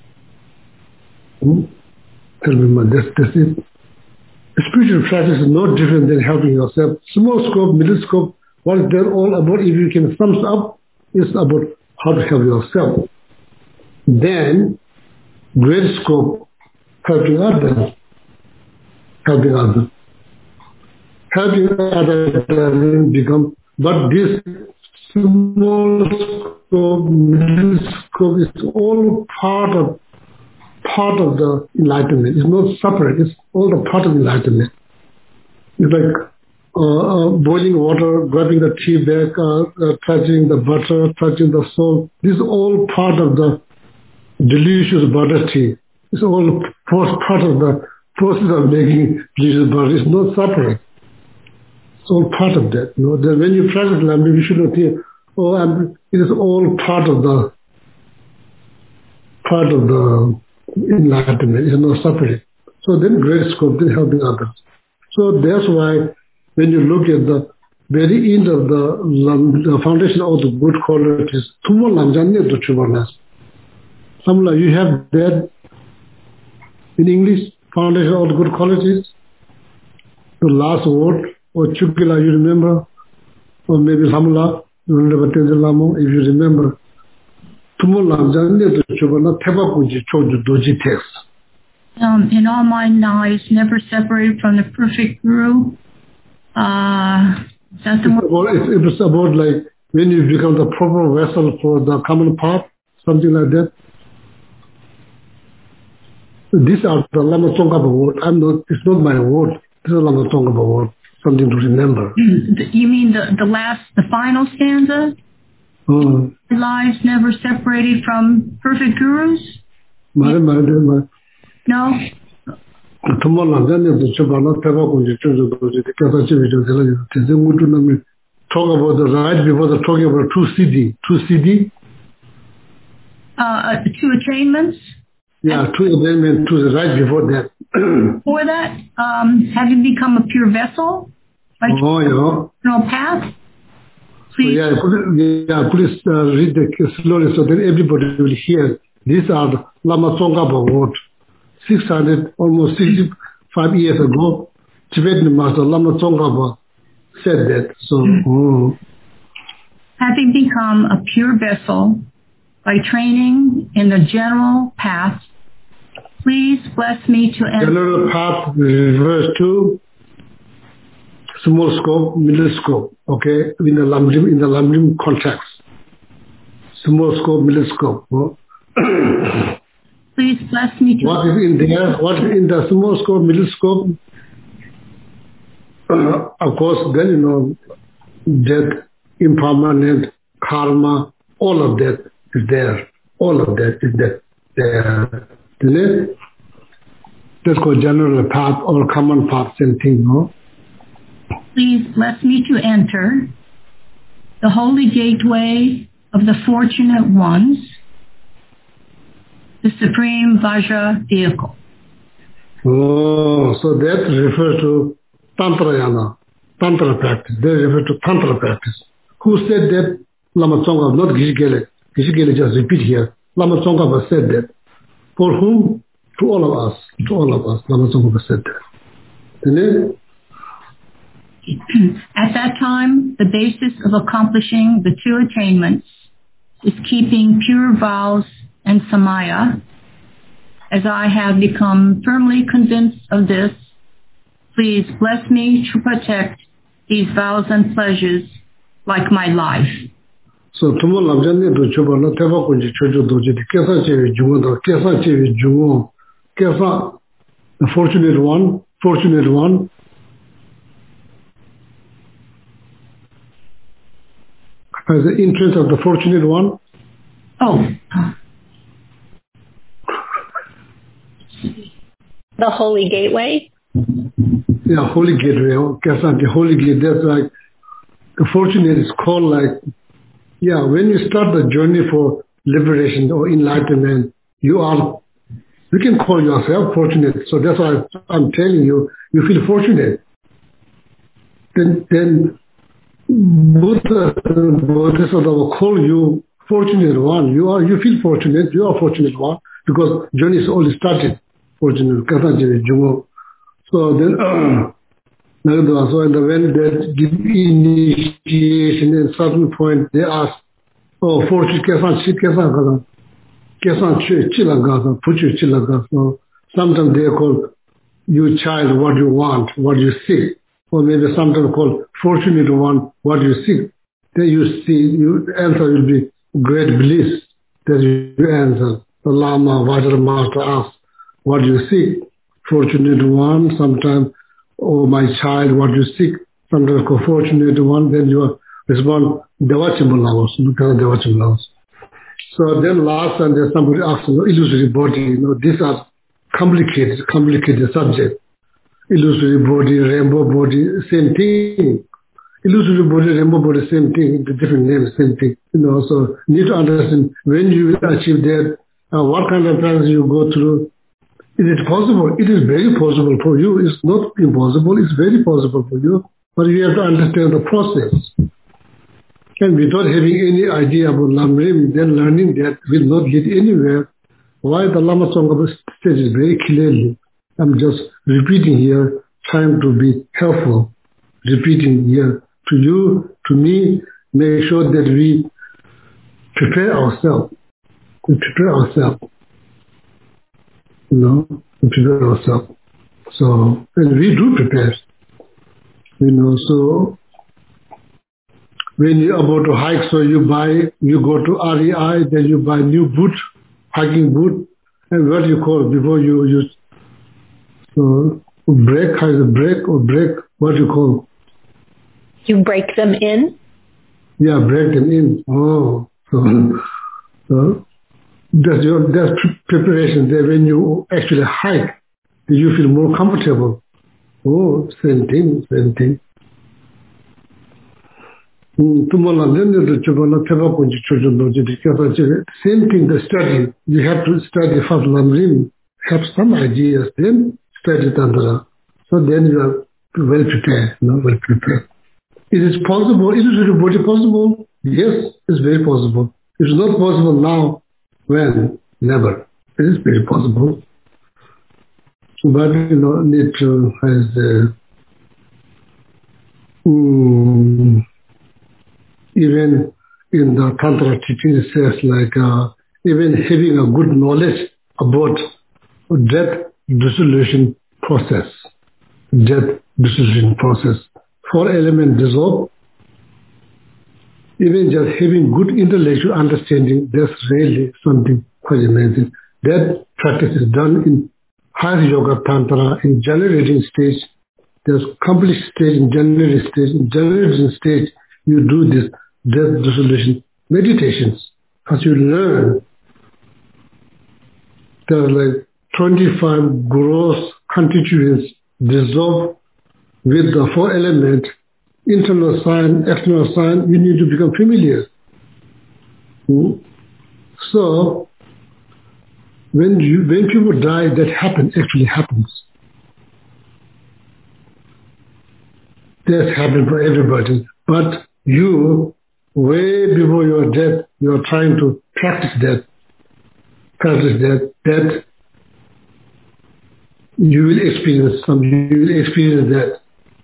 Hmm? Helping my, that's, that's it. Spiritual practice is no different than helping yourself. Small scope, middle scope, what they're all about, if you can sum up, it's about how to help yourself. Then, great scope, helping others. Helping others. Helping others doesn't become, but this small scope, middle scope is all part of part of the enlightenment. It's not separate. It's all the part of enlightenment. It's like uh, uh, boiling water, grabbing the tea bag, uh, uh, touching the butter, touching the salt. This is all part of the delicious butter tea. It's all part of the process of making delicious butter. It's not separate. It's all part of that. You know, that when you practice Lamrim, you should not think, oh, I'm, it is all part of the part of the enlightenment. It's not separate. So then great scope, then helping others. So that's why when you look at the very end of the, the foundation of the good qualities, Tumo Lamjanya to Chuvanas. Samla, you have that in English, foundation of the good qualities. The last word, or Chukila, you remember? Or maybe Samla, if you remember. Um, in all my knowledge, never separated from the perfect Guru. Uh, that's the it's, about, it's, it's about like when you become the proper vessel for the common path, something like that. These are the Lama Tsongkhapa word. I'm not. It's not my word. This is Lama Tsongkhapa word. Something to remember. You mean the the last, the final stanza? Oh. Lives never separated from perfect gurus? Mare, mare, mare. No? Talk about the right before the talking about two C D. Two C D? Uh, two attainments? Yeah, two attainments to the right before that. Before that, um, having become a pure vessel? Like oh, yeah. No path? Please. So yeah, yeah, please uh, read the slowly so that everybody will hear. These are the Lama Tsongkhapa words. six hundred, almost sixty-five years ago, Tibetan master Lama Tsongkhapa said that. So, mm. Having become a pure vessel by training in the general path, please bless me to enter. General path refers to small scope, middle scope, okay, in the Lamrim, in the Lamrim context. Small scope, middle scope. Oh. Please bless me to... What is in there? What is in the small scope, middle scope? Uh, of course, then, you know, death, impermanent, karma, all of that is there. All of that is there. there. Isn't it? That's called general path or common path, same thing, no? Please bless me to enter the holy gateway of the fortunate ones, the Supreme Vajra vehicle. Oh, so that refers to Tantrayana, Tantra practice. They refer to Tantra practice. Who said that? Lama Tsongkhapa, not Geshe-Gele. Geshe-Gele just repeat here. Lama Tsongkhapa said that. For whom? To all of us. To all of us. Lama Tsongkhapa said that. And then, at that time, the basis of accomplishing the two attainments is keeping pure vows and samaya. As I have become firmly convinced of this, please bless me to protect these vows and pleasures like my life. So, tomorrow Lamjani do chuba na teba kunji chojo doji di kesa chevi jungo do kesa chevi jungo kesa the fortunate one, fortunate one. As the interest of the fortunate one. Oh. The Holy Gateway? Yeah, Holy Gateway. Kesa, the Holy Gateway. That's like, the fortunate is called like, yeah, when you start the journey for liberation or enlightenment, you are, you can call yourself fortunate. So that's why I'm telling you, you feel fortunate. Then, then Buddha, Bodhisattva will call you fortunate one. You are, you feel fortunate. You are fortunate one because journey is only started. Fortunate. So then, uh, so and when they give initiation at certain point, they ask, oh, fortune, kesan chit kesan kaza, kesan chila gaza, puchu chila gaza. So sometimes they call you child what you want, what you seek. Or maybe sometimes called fortunate one, what you seek. Then you see, your answer will be great bliss. Then you answer. The Lama, Vajra Master asks, what you seek? Fortunate one, sometimes, oh my child, what you seek? Sometimes called fortunate one, then you respond, Devachimul Laos, Devachimul Laos. So then last and then somebody asks, you know, illusory body, you know, these are complicated, complicated subject. Illusory body, rainbow body, same thing. Illusory body, rainbow body, same thing. The different names, same thing. You know, so you need to understand when you achieve that, uh, what kind of practice you go through. Is it possible? It is very possible for you. It's not impossible. It's very possible for you. But you have to understand the process. And without having any idea about Lamrim, then learning that will not lead anywhere. Why the Lama Tsongkhapa says it very clearly. I'm just repeating here, trying to be helpful, repeating here to you, to me, make sure that we prepare ourselves. We prepare ourselves. You know, we prepare ourselves. So, and we do prepare. You know, so when you're about to hike, so you buy, you go to R E I, then you buy new boot, hiking boot, and what do you call it before you use. So break, how is it break or break? What do you call? You break them in? Yeah, break them in. Oh, so, so that's your that's preparation there. When you actually hike, do you feel more comfortable? Oh, same thing, same thing. Same thing, the study. You have to study first Lamrim, have some ideas, then study Tantra. So then you are well prepared, you know, well prepared. Is it possible? Is it really possible? Yes, it's very possible. It's not possible now. When? Never. It is very possible. But you know, need to has uh, mm, even in the Tantra teaching it says like uh, even having a good knowledge about death dissolution process, death dissolution process. Four elements dissolve. Even just having good intellectual understanding, that's really something quite amazing. That practice is done in higher yoga tantra, in generating stage. There's complete stage in generating stage. In generating stage, you do this death dissolution meditations. As you learn, there are like twenty-five gross constituents dissolve with the four elements, internal sign, external sign. You need to become familiar. Hmm? So, when you when people die, that happens, actually happens. death happens for everybody. But you, way before your death, you are trying to practice that. Practice that. That you will experience some. You will experience that.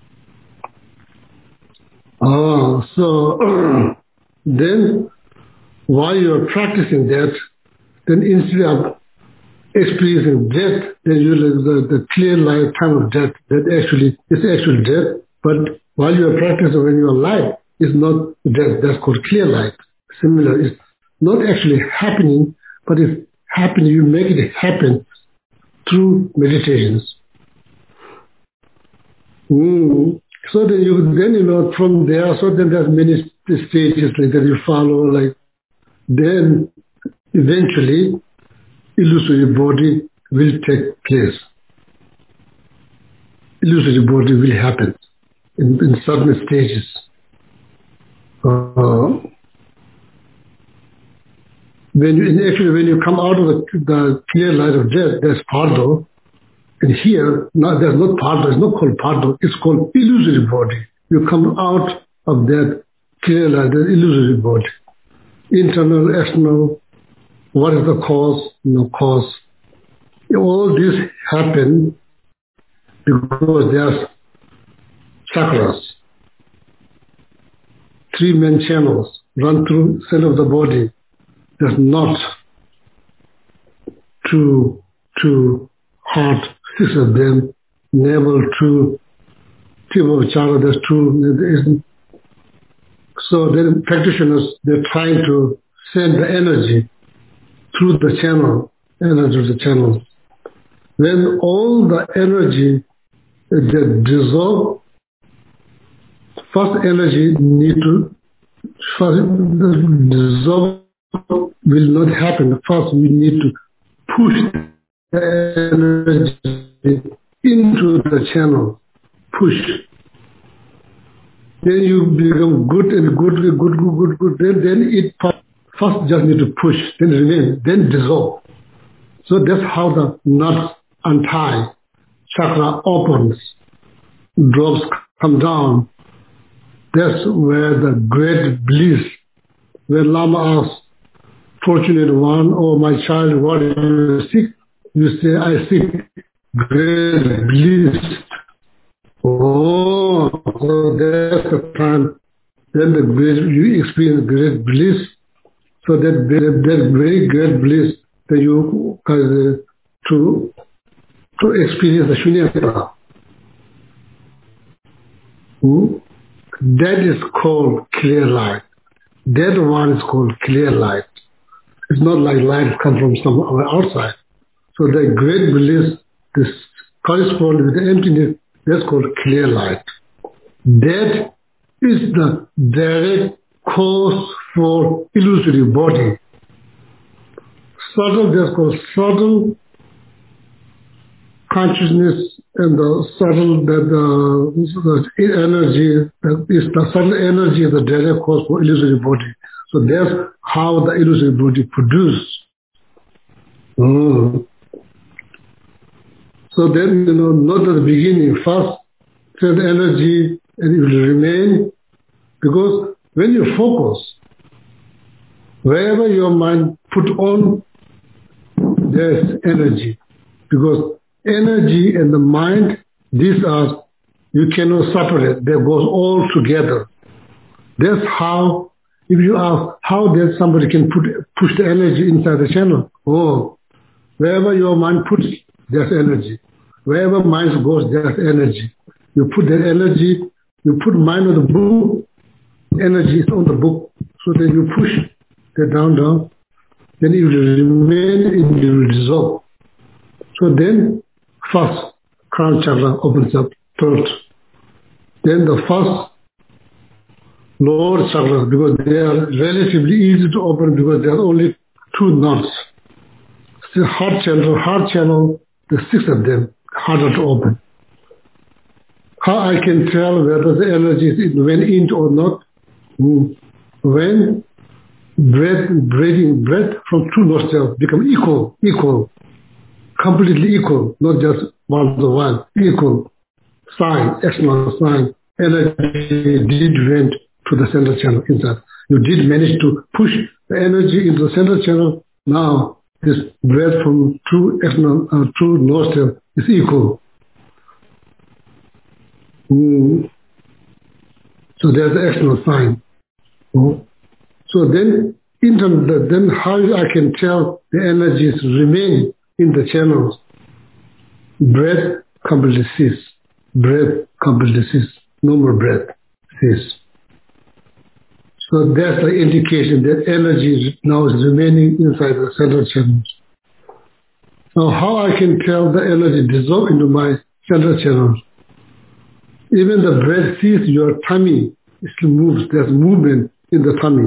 Oh, so then while you are practicing that, then instead of experiencing death, then you the, the clear light time of death, that actually is actual death. But while you are practicing when you are alive, it's not death. That's called clear light. Similar, it's not actually happening, but it's happening. You make it happen through meditations. Mm. So then you then you know from there. So then there's many stages like that you follow. Like then eventually illusory body will take place. Illusory body will happen in, in certain stages. Uh, when you, actually when you come out of the, the clear light of death, there's Pardo. And here, no, there's not Pardo, it's not called Pardo, it's called illusory body. You come out of that clear light, the illusory body. Internal, external, what is the cause? No cause. All this happen because there's chakras. Three main channels run through cell of the body. There's not two, two heart, six of them, navel, two, tip of chakra, there's two. There isn't. So then practitioners, they're trying to send the energy through the channel, energy of the channel. When all the energy that dissolve, first energy need to, first the dissolve will not happen. First we need to push the energy into the channel. Push. Then you become good and good, good, good, good, good. Then, then it first just need to push, then remain, then dissolve. So that's how the nuts untie, chakra opens, drops come down. That's where the great bliss, when Lama asks, fortunate one, oh my child, what do you seek? You say, I seek great bliss. Oh, so that's the time. Then the great, you experience great bliss. So that that very great bliss that you uh, to to experience the shunyata. Hmm? That is called clear light. That one is called clear light. It's not like light comes from somewhere outside. So the great bliss, this corresponds with the emptiness, that's called clear light. That is the direct cause for illusory body. Subtle, that's called subtle consciousness, and the subtle, that the, the energy, that is the subtle energy, the direct cause for illusory body. So that's how the illusory body produced. Mm. So then, you know, not at the beginning, first send energy and it will remain, because when you focus, wherever your mind put on, there's energy. Because energy and the mind, these are, you cannot separate. They go all together. That's how, if you ask, how that somebody can put push the energy inside the channel? Oh, wherever your mind puts, there's energy. Wherever mind goes, there's energy. You put that energy, you put mind on the book, energy is on the book. So then you push that down, down, then it will remain, it will dissolve. So then, first, crown chakra opens up, third. Then the first, lower chakra, because they are relatively easy to open because there are only two knots. The heart channel, heart channel, the six of them, harder to open. How I can tell whether the energy is went in or not? When breath, breathing, breath from two nostrils become equal, equal, completely equal, not just one to one, equal sign, external sign. energy did went to the central channel inside. You did manage to push the energy into the central channel. Now this breath from true external, uh, true nostril is equal. Mm. So there's the external sign. Mm. So then, internal, then how I can tell the energies remain in the channels? Breath completely cease. Breath completely cease. No more breath. Cease. So that's the indication that energy now is remaining inside the central channels. Now how I can tell the energy dissolve into my central channels? Even the breath cease, your tummy still moves. There's movement in the tummy.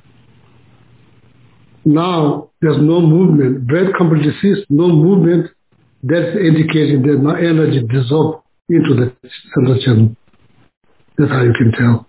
Now there's no movement. Breath completely cease, no movement. That's the indication that my energy dissolved into the central channel. That's how you can tell.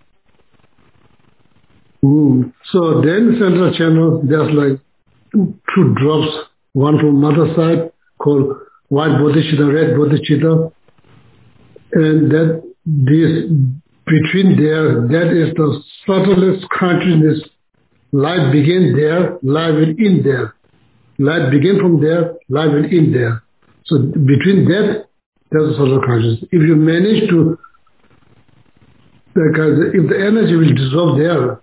Mm. So then central channel, there's like two drops, one from mother side called white bodhicitta, red bodhicitta, and that this between there, that is the subtlest consciousness. Light begin there, light will end there. Light begin from there, light will end there. So between that, there's a subtle consciousness. If you manage to, because if the energy will dissolve there,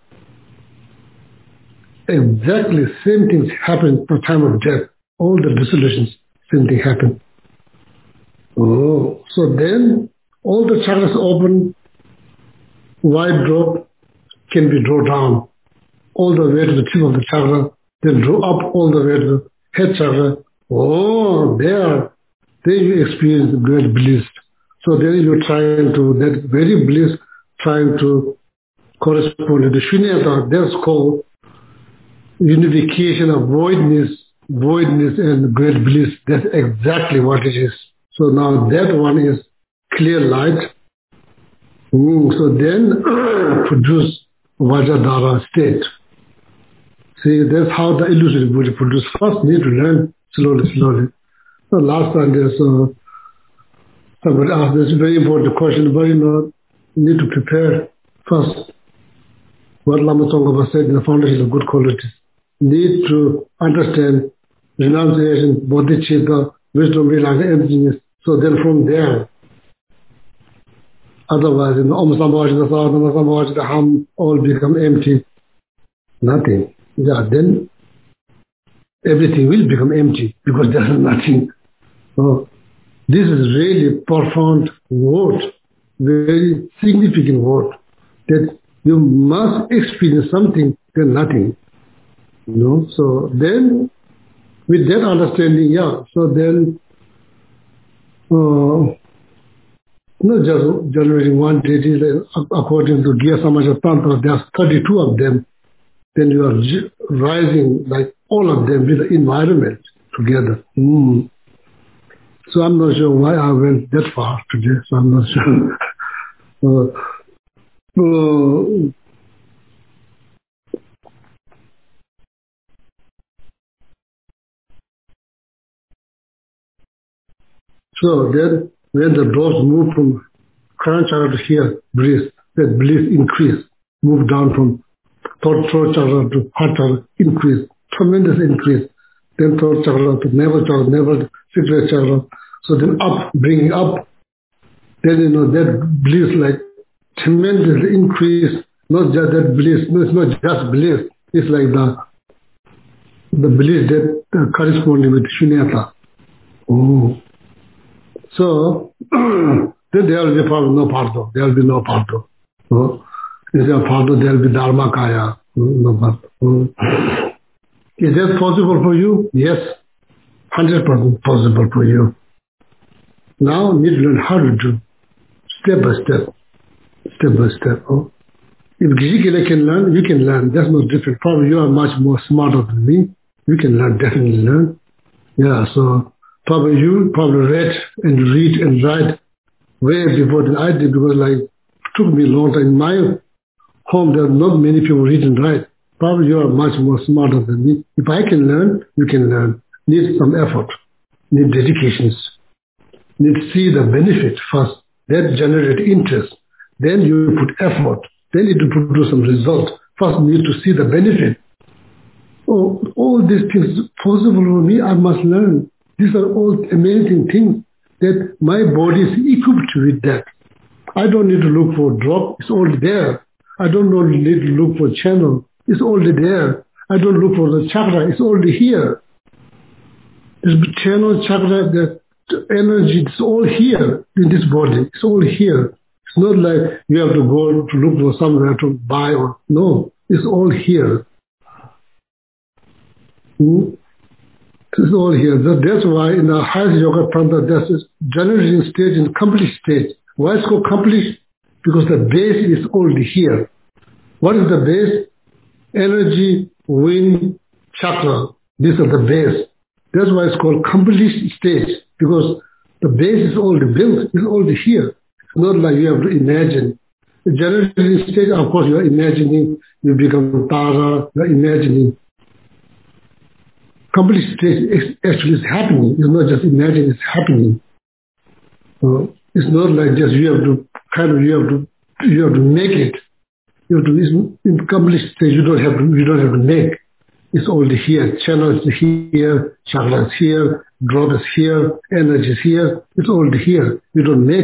exactly same things happen at the time of death. All the dissolutions, same thing happen. Oh, so then all the chakras open, white drop can be drawn down all the way to the tip of the chakra, then draw up all the way to the head chakra. Oh, there, then you experience great bliss. So then you're trying to, that very bliss, trying to correspond to the shunyata. That's called unification of voidness, voidness and great bliss. That's exactly what it is. So now that one is clear light. Mm, so then produce Vajradhara state. See, that's how the illusory Buddha produce. First need to learn slowly, slowly. So last time there's uh, somebody asked this very important question, but you know, need to prepare first. What Lama Tsongkhapa said in the foundation of good qualities. Need to understand renunciation, bodhicitta, wisdom, realization, emptiness. So then from there, otherwise, in the Om Sambhajita Sadhana, Sambhajita Ham, all become empty. Nothing. Yeah, then everything will become empty because there is nothing. So this is really profound word, very significant word, that you must experience something, then nothing. You know, so then with that understanding, yeah, so then uh, not just generating one deity, according to Gya Samaja Tantra, there's thirty-two of them. Then you are rising like all of them with the environment together. Mm. So I'm not sure why I went that far today, so I'm not sure. uh, uh, So then, when the drops move from crown chakra to here, bliss, that bliss increase, move down from throat, throat chakra to heart chakra, increase, tremendous increase. Then throat chakra to navel chakra, navel to secret chakra. So then up, bringing up, then you know that bliss like tremendous increase, not just that bliss, no, it's not just bliss, it's like the the bliss that uh, corresponding with shunyata. Oh. So, then there will be no pardo. There will be no pardo. No? Instead of pardo, there will be dharma kaya. No pardo. Is that possible for you? Yes. one hundred percent possible for you. Now, you need to learn how to do. Step by step. Step by step. Oh? If Gishikila can learn, you can learn. That's no different. Probably you are much more smarter than me. You can learn, definitely learn. Yeah, so probably you probably read and read and write way before than I did, because like it took me a long time. In my home, there are not many people read and write. Probably you are much more smarter than me. If I can learn, you can learn. Need some effort. Need dedications. Need to see the benefit first. That generate interest. Then you put effort. Then it will produce some result. First, you need to see the benefit. Oh, all these things possible for me, I must learn. These are all amazing things that my body is equipped with that. I don't need to look for drop. It's already there. I don't need to look for channel. It's already there. I don't look for the chakra. It's already here. This channel, chakra, the energy, it's all here in this body. It's all here. It's not like you have to go to look for somewhere to buy or no. It's all here. Hmm? It's all here. That's why in the highest yoga tantra, there's this generating stage and complete stage. Why it's called complete? Because the base is already here. What is the base? Energy, wind, chakra. These are the base. That's why it's called complete stage. Because the base is already built. It's already here. It's not like you have to imagine. The generating stage, of course, you are imagining. You become Tara. You are imagining. Complete stage actually is happening. It's not just imagining, it's happening. Uh, it's not like just you have to kind of you have to you have to make it. You have to in complete stage you don't have to you don't have to make. It's already here. Channel is here, chakra is here, drop is here, energy is here. It's already here. You don't make.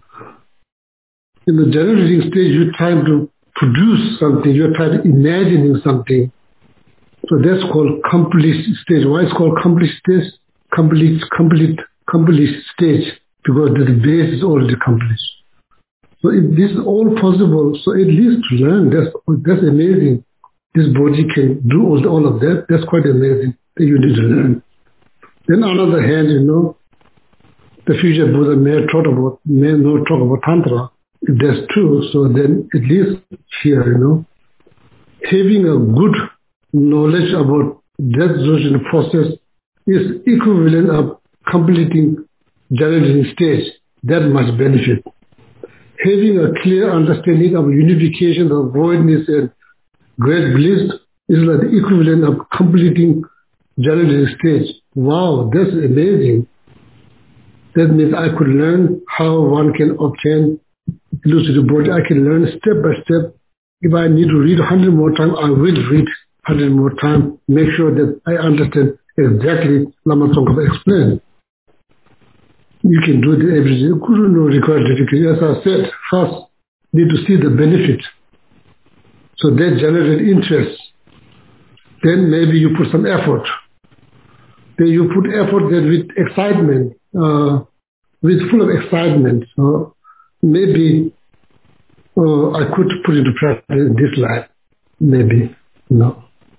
In the generating stage, you're trying to produce something. You're trying to imagining something. So that's called complete stage. Why it's called complete stage? Complete, complete, complete stage. Because the base is already complete. So if this is all possible, so at least to learn, that's, that's amazing. This body can do all, all of that. That's quite amazing that you need to learn. Then on the other hand, you know, the future Buddha may talk about, may not talk about Tantra. If that's true, so then at least here, you know, having a good knowledge about death resolution process is equivalent of completing generating stage. That much benefit. Having a clear understanding of unification of voidness and great bliss is like the equivalent of completing generating stage. Wow, that's amazing. That means I could learn how one can obtain lucid body. I can learn step by step. If I need to read a hundred more times, I will read a hundred more times. Make sure that I understand exactly Lama Tsongkhapa explained. You can do it every day. Couldn't require dedication. As I said, first need to see the benefit. So that generates interest. Then maybe you put some effort. Then you put effort then with excitement, uh, with full of excitement. So maybe uh, I could put it to practice in this life. Maybe, you know.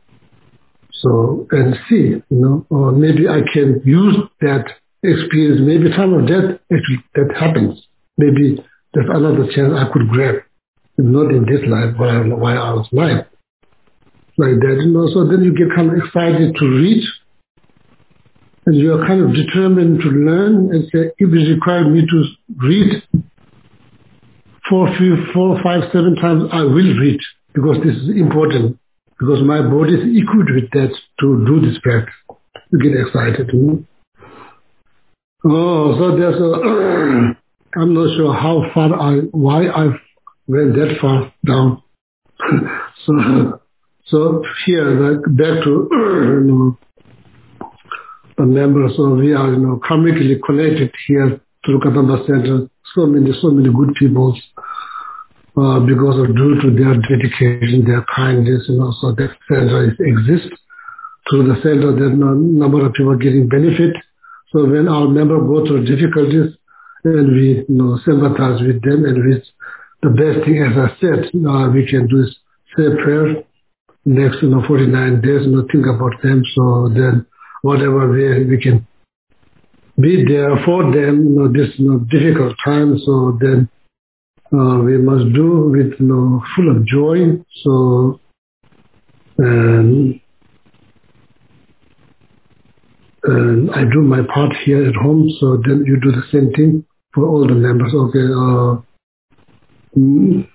So, and see, you know, or maybe I can use that experience. Maybe time of death, actually, that happens. Maybe there's another chance I could grab. Not in this life, but while I was alive. Like that, you know. So then you get kind of excited to read. And you are kind of determined to learn and say, if it requires me to read four, few, four, five, seven times, I will read because this is important. Because my body is equipped with that to do this practice. You get excited, you know. Oh, so there's a, I'm not sure how far I, why I went that far down. so, so here, like back to, you know, the members, so we are, you know, karmically connected here to the Kadamba Center. So many, so many good people, uh, because of due to their dedication, their kindness, you know, so that center exists. Through the center, there's a number of people getting benefit. So when our members go through difficulties, and we, you know, sympathize with them, and with the best thing, as I said, uh, we can do is say a prayer. Next, you know, forty-nine days, you know, think about them. So then, whatever way we can be there for them, you know, this, you know, difficult time. So then, uh, we must do with, you know, full of joy. So, and, and I do my part here at home. So then you do the same thing for all the members. Okay. Uh, mm,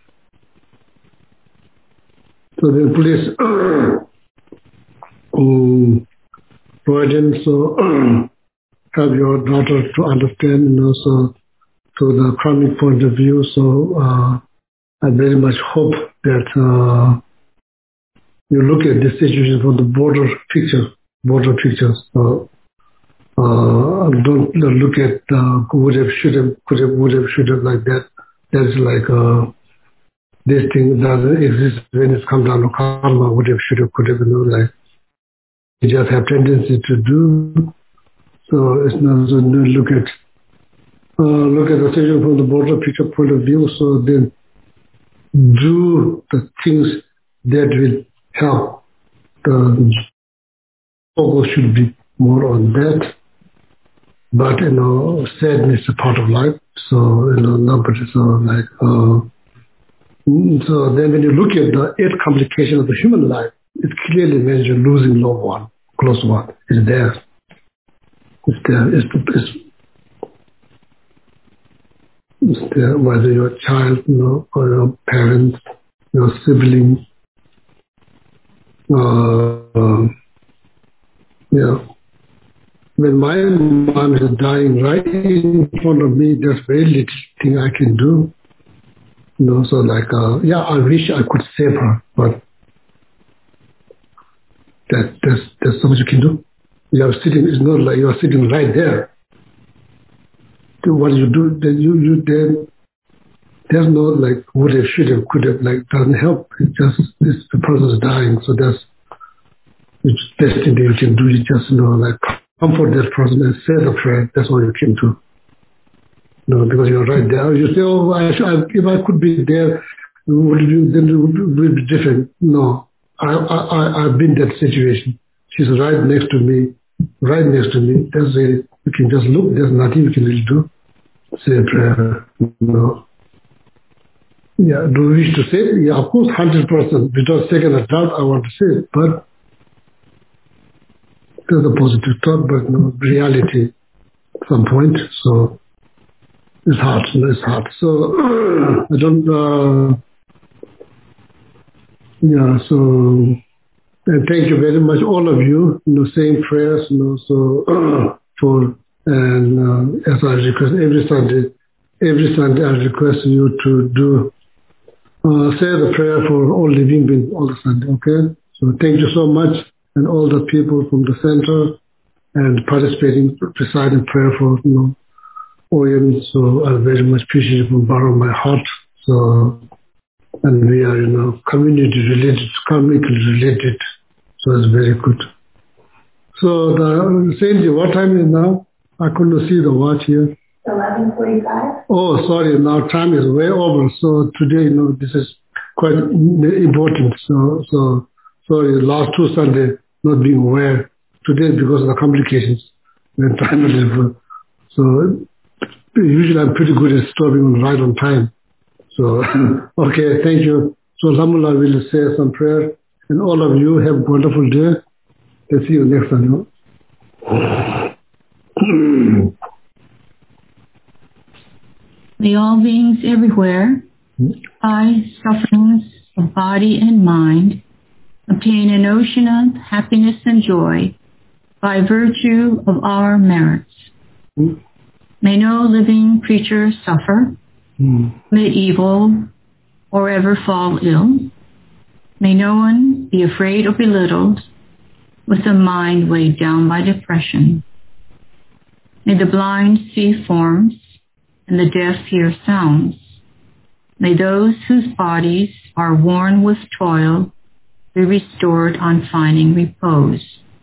so then please, um, Providence, so have your daughter to understand, you know, so to the karmic point of view. So uh, I very much hope that uh, you look at this situation from the broader picture, broader picture. So, uh, don't look at uh, would have, should have, could have, would have, should have like that. That's like uh, this thing doesn't exist when it comes down to karma. Would have, should have, could have. You know, like you just have tendency to do. So it's not so look at uh, look at the situation from the broader picture point of view. So then do the things that will help. The focus should be more on that. But, you know, sadness is a part of life. So, you know, nobody, so like, uh, so then when you look at the eight complications of the human life, it clearly means you're losing loved one, close one. It's there. It's there. It's, it's, it's there, whether you're a child, you know, or your parents, your siblings, uh, um, yeah. When my mom is dying right in front of me, there's very little thing I can do. You know, so like, uh, yeah, I wish I could save her, but that there's, there's so much you can do. You are sitting, it's not like you are sitting right there. So what you do, then you, you then, there's no like would have, should have, could have, like doesn't help. It just, it's, the person is dying, so that's, it's the best thing that you can do. You just, you know, like, comfort that person and say the prayer. That's all you can do. No, because you're right there. You say, oh, I, I, if I could be there, would you, then it would, would be different. No, I, I, I've been in that situation. She's right next to me, right next to me. That's it. You can just look. There's nothing you can really do. Say a prayer. No. Yeah, do you wish to say it? Yeah, of course, one hundred percent. Without second or doubt, I want to say it. But there's a positive thought, but no reality at some point. So it's hard. It's hard. So I don't. Uh, yeah. So and thank you very much, all of you. You know, saying prayers. You know, so for and uh, as I request every Sunday, every Sunday I request you to do uh, say the prayer for all living beings all the Sunday. Okay. So thank you so much. And all the people from the center and participating, reciting prayer for, you know, Oyen. So I very much appreciate it from the bottom of my heart. So, and we are, you know, community related, community related. So it's very good. So the same, what time is now? I couldn't see the watch here. eleven forty-five. Oh, sorry. Now time is way over. So today, you know, this is quite important. So, so sorry, last two Sunday not being aware. Today because of the complications. When time is so usually I'm pretty good at stopping right on time. So okay, thank you. So Alhamdulillah will say some prayer, and all of you have a wonderful day. Let's see you next time. May all beings everywhere, by sufferings of body and mind, obtain an ocean of happiness and joy by virtue of our merits. Mm. May no living creature suffer, mm. may evil or ever fall ill. May no one be afraid or belittled with a mind weighed down by depression. May the blind see forms and the deaf hear sounds. May those whose bodies are worn with toil be restored on finding repose.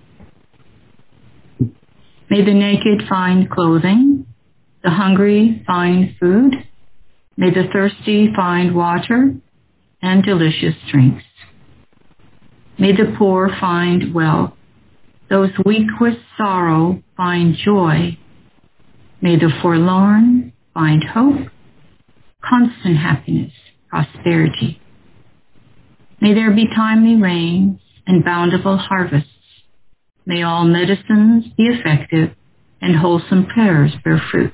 May the naked find clothing, the hungry find food, may the thirsty find water and delicious drinks. May the poor find wealth, those weak with sorrow find joy. May the forlorn find hope, constant happiness, prosperity. May there be timely rains and bountiful harvests. May all medicines be effective and wholesome prayers bear fruit.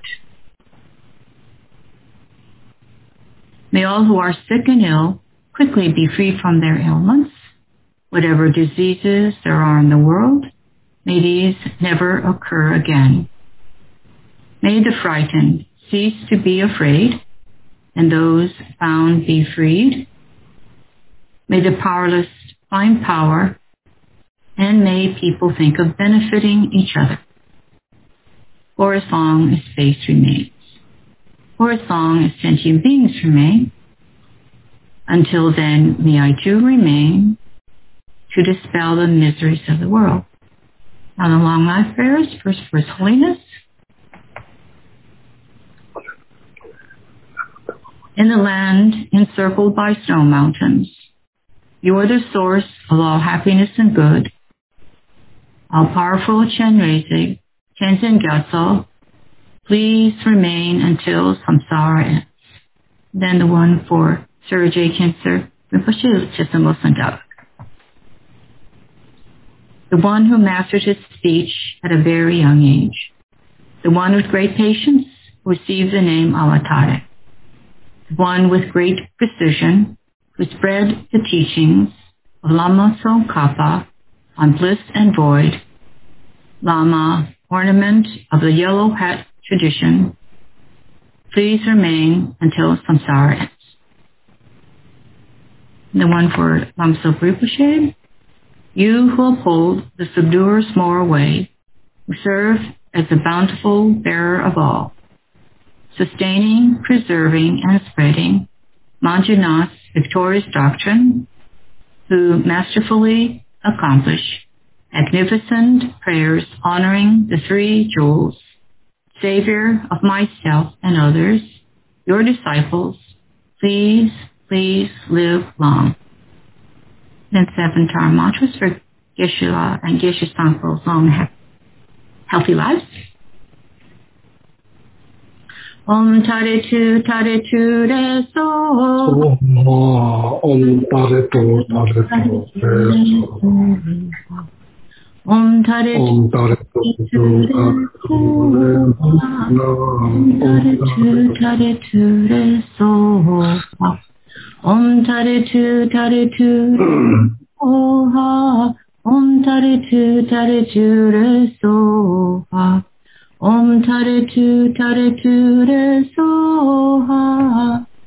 May all who are sick and ill quickly be free from their ailments. Whatever diseases there are in the world, may these never occur again. May the frightened cease to be afraid. and those bound be freed. May the powerless find power, and may people think of benefiting each other. For as long as space remains, for as long as sentient beings remain, until then may I too remain to dispel the miseries of the world. Now the long life prayers, first for His Holiness. In the land encircled by snow mountains, you are the source of all happiness and good. All-powerful Chenrezig, Tenzin Gyatso, please remain until samsara ends. Then the one for Sergei Kinser Rinpoche Chisamosandap. The one who mastered his speech at a very young age. The one with great patience received the name Avatare. The one with great precision who spread the teachings of Lama Tsongkhapa on bliss and void, Lama, ornament of the yellow hat tradition, please remain until samsara ends. The one for Lama Zopa Rinpoche, you who uphold the subduer's moral way, who serve as the bountiful bearer of all, sustaining, preserving, and spreading Manjunath's victorious doctrine, who masterfully accomplish magnificent prayers honoring the three jewels, Savior of myself and others, your disciples, please, please live long. Then seven Tara mantras for Geshe-la and Geshe Sangpo's long, healthy lives. Om Tare Tu Tare Tu Re So. Om Tare Tu Tare Tu Re So. Om Tare Om Tare Tu Tare Tu Re Tu Tare Tu Re So. Om Tare Tu Tare Tu Re So. Om Tare Tu Tare Tu Re So. Om Tare Tu Tare Tu Re So.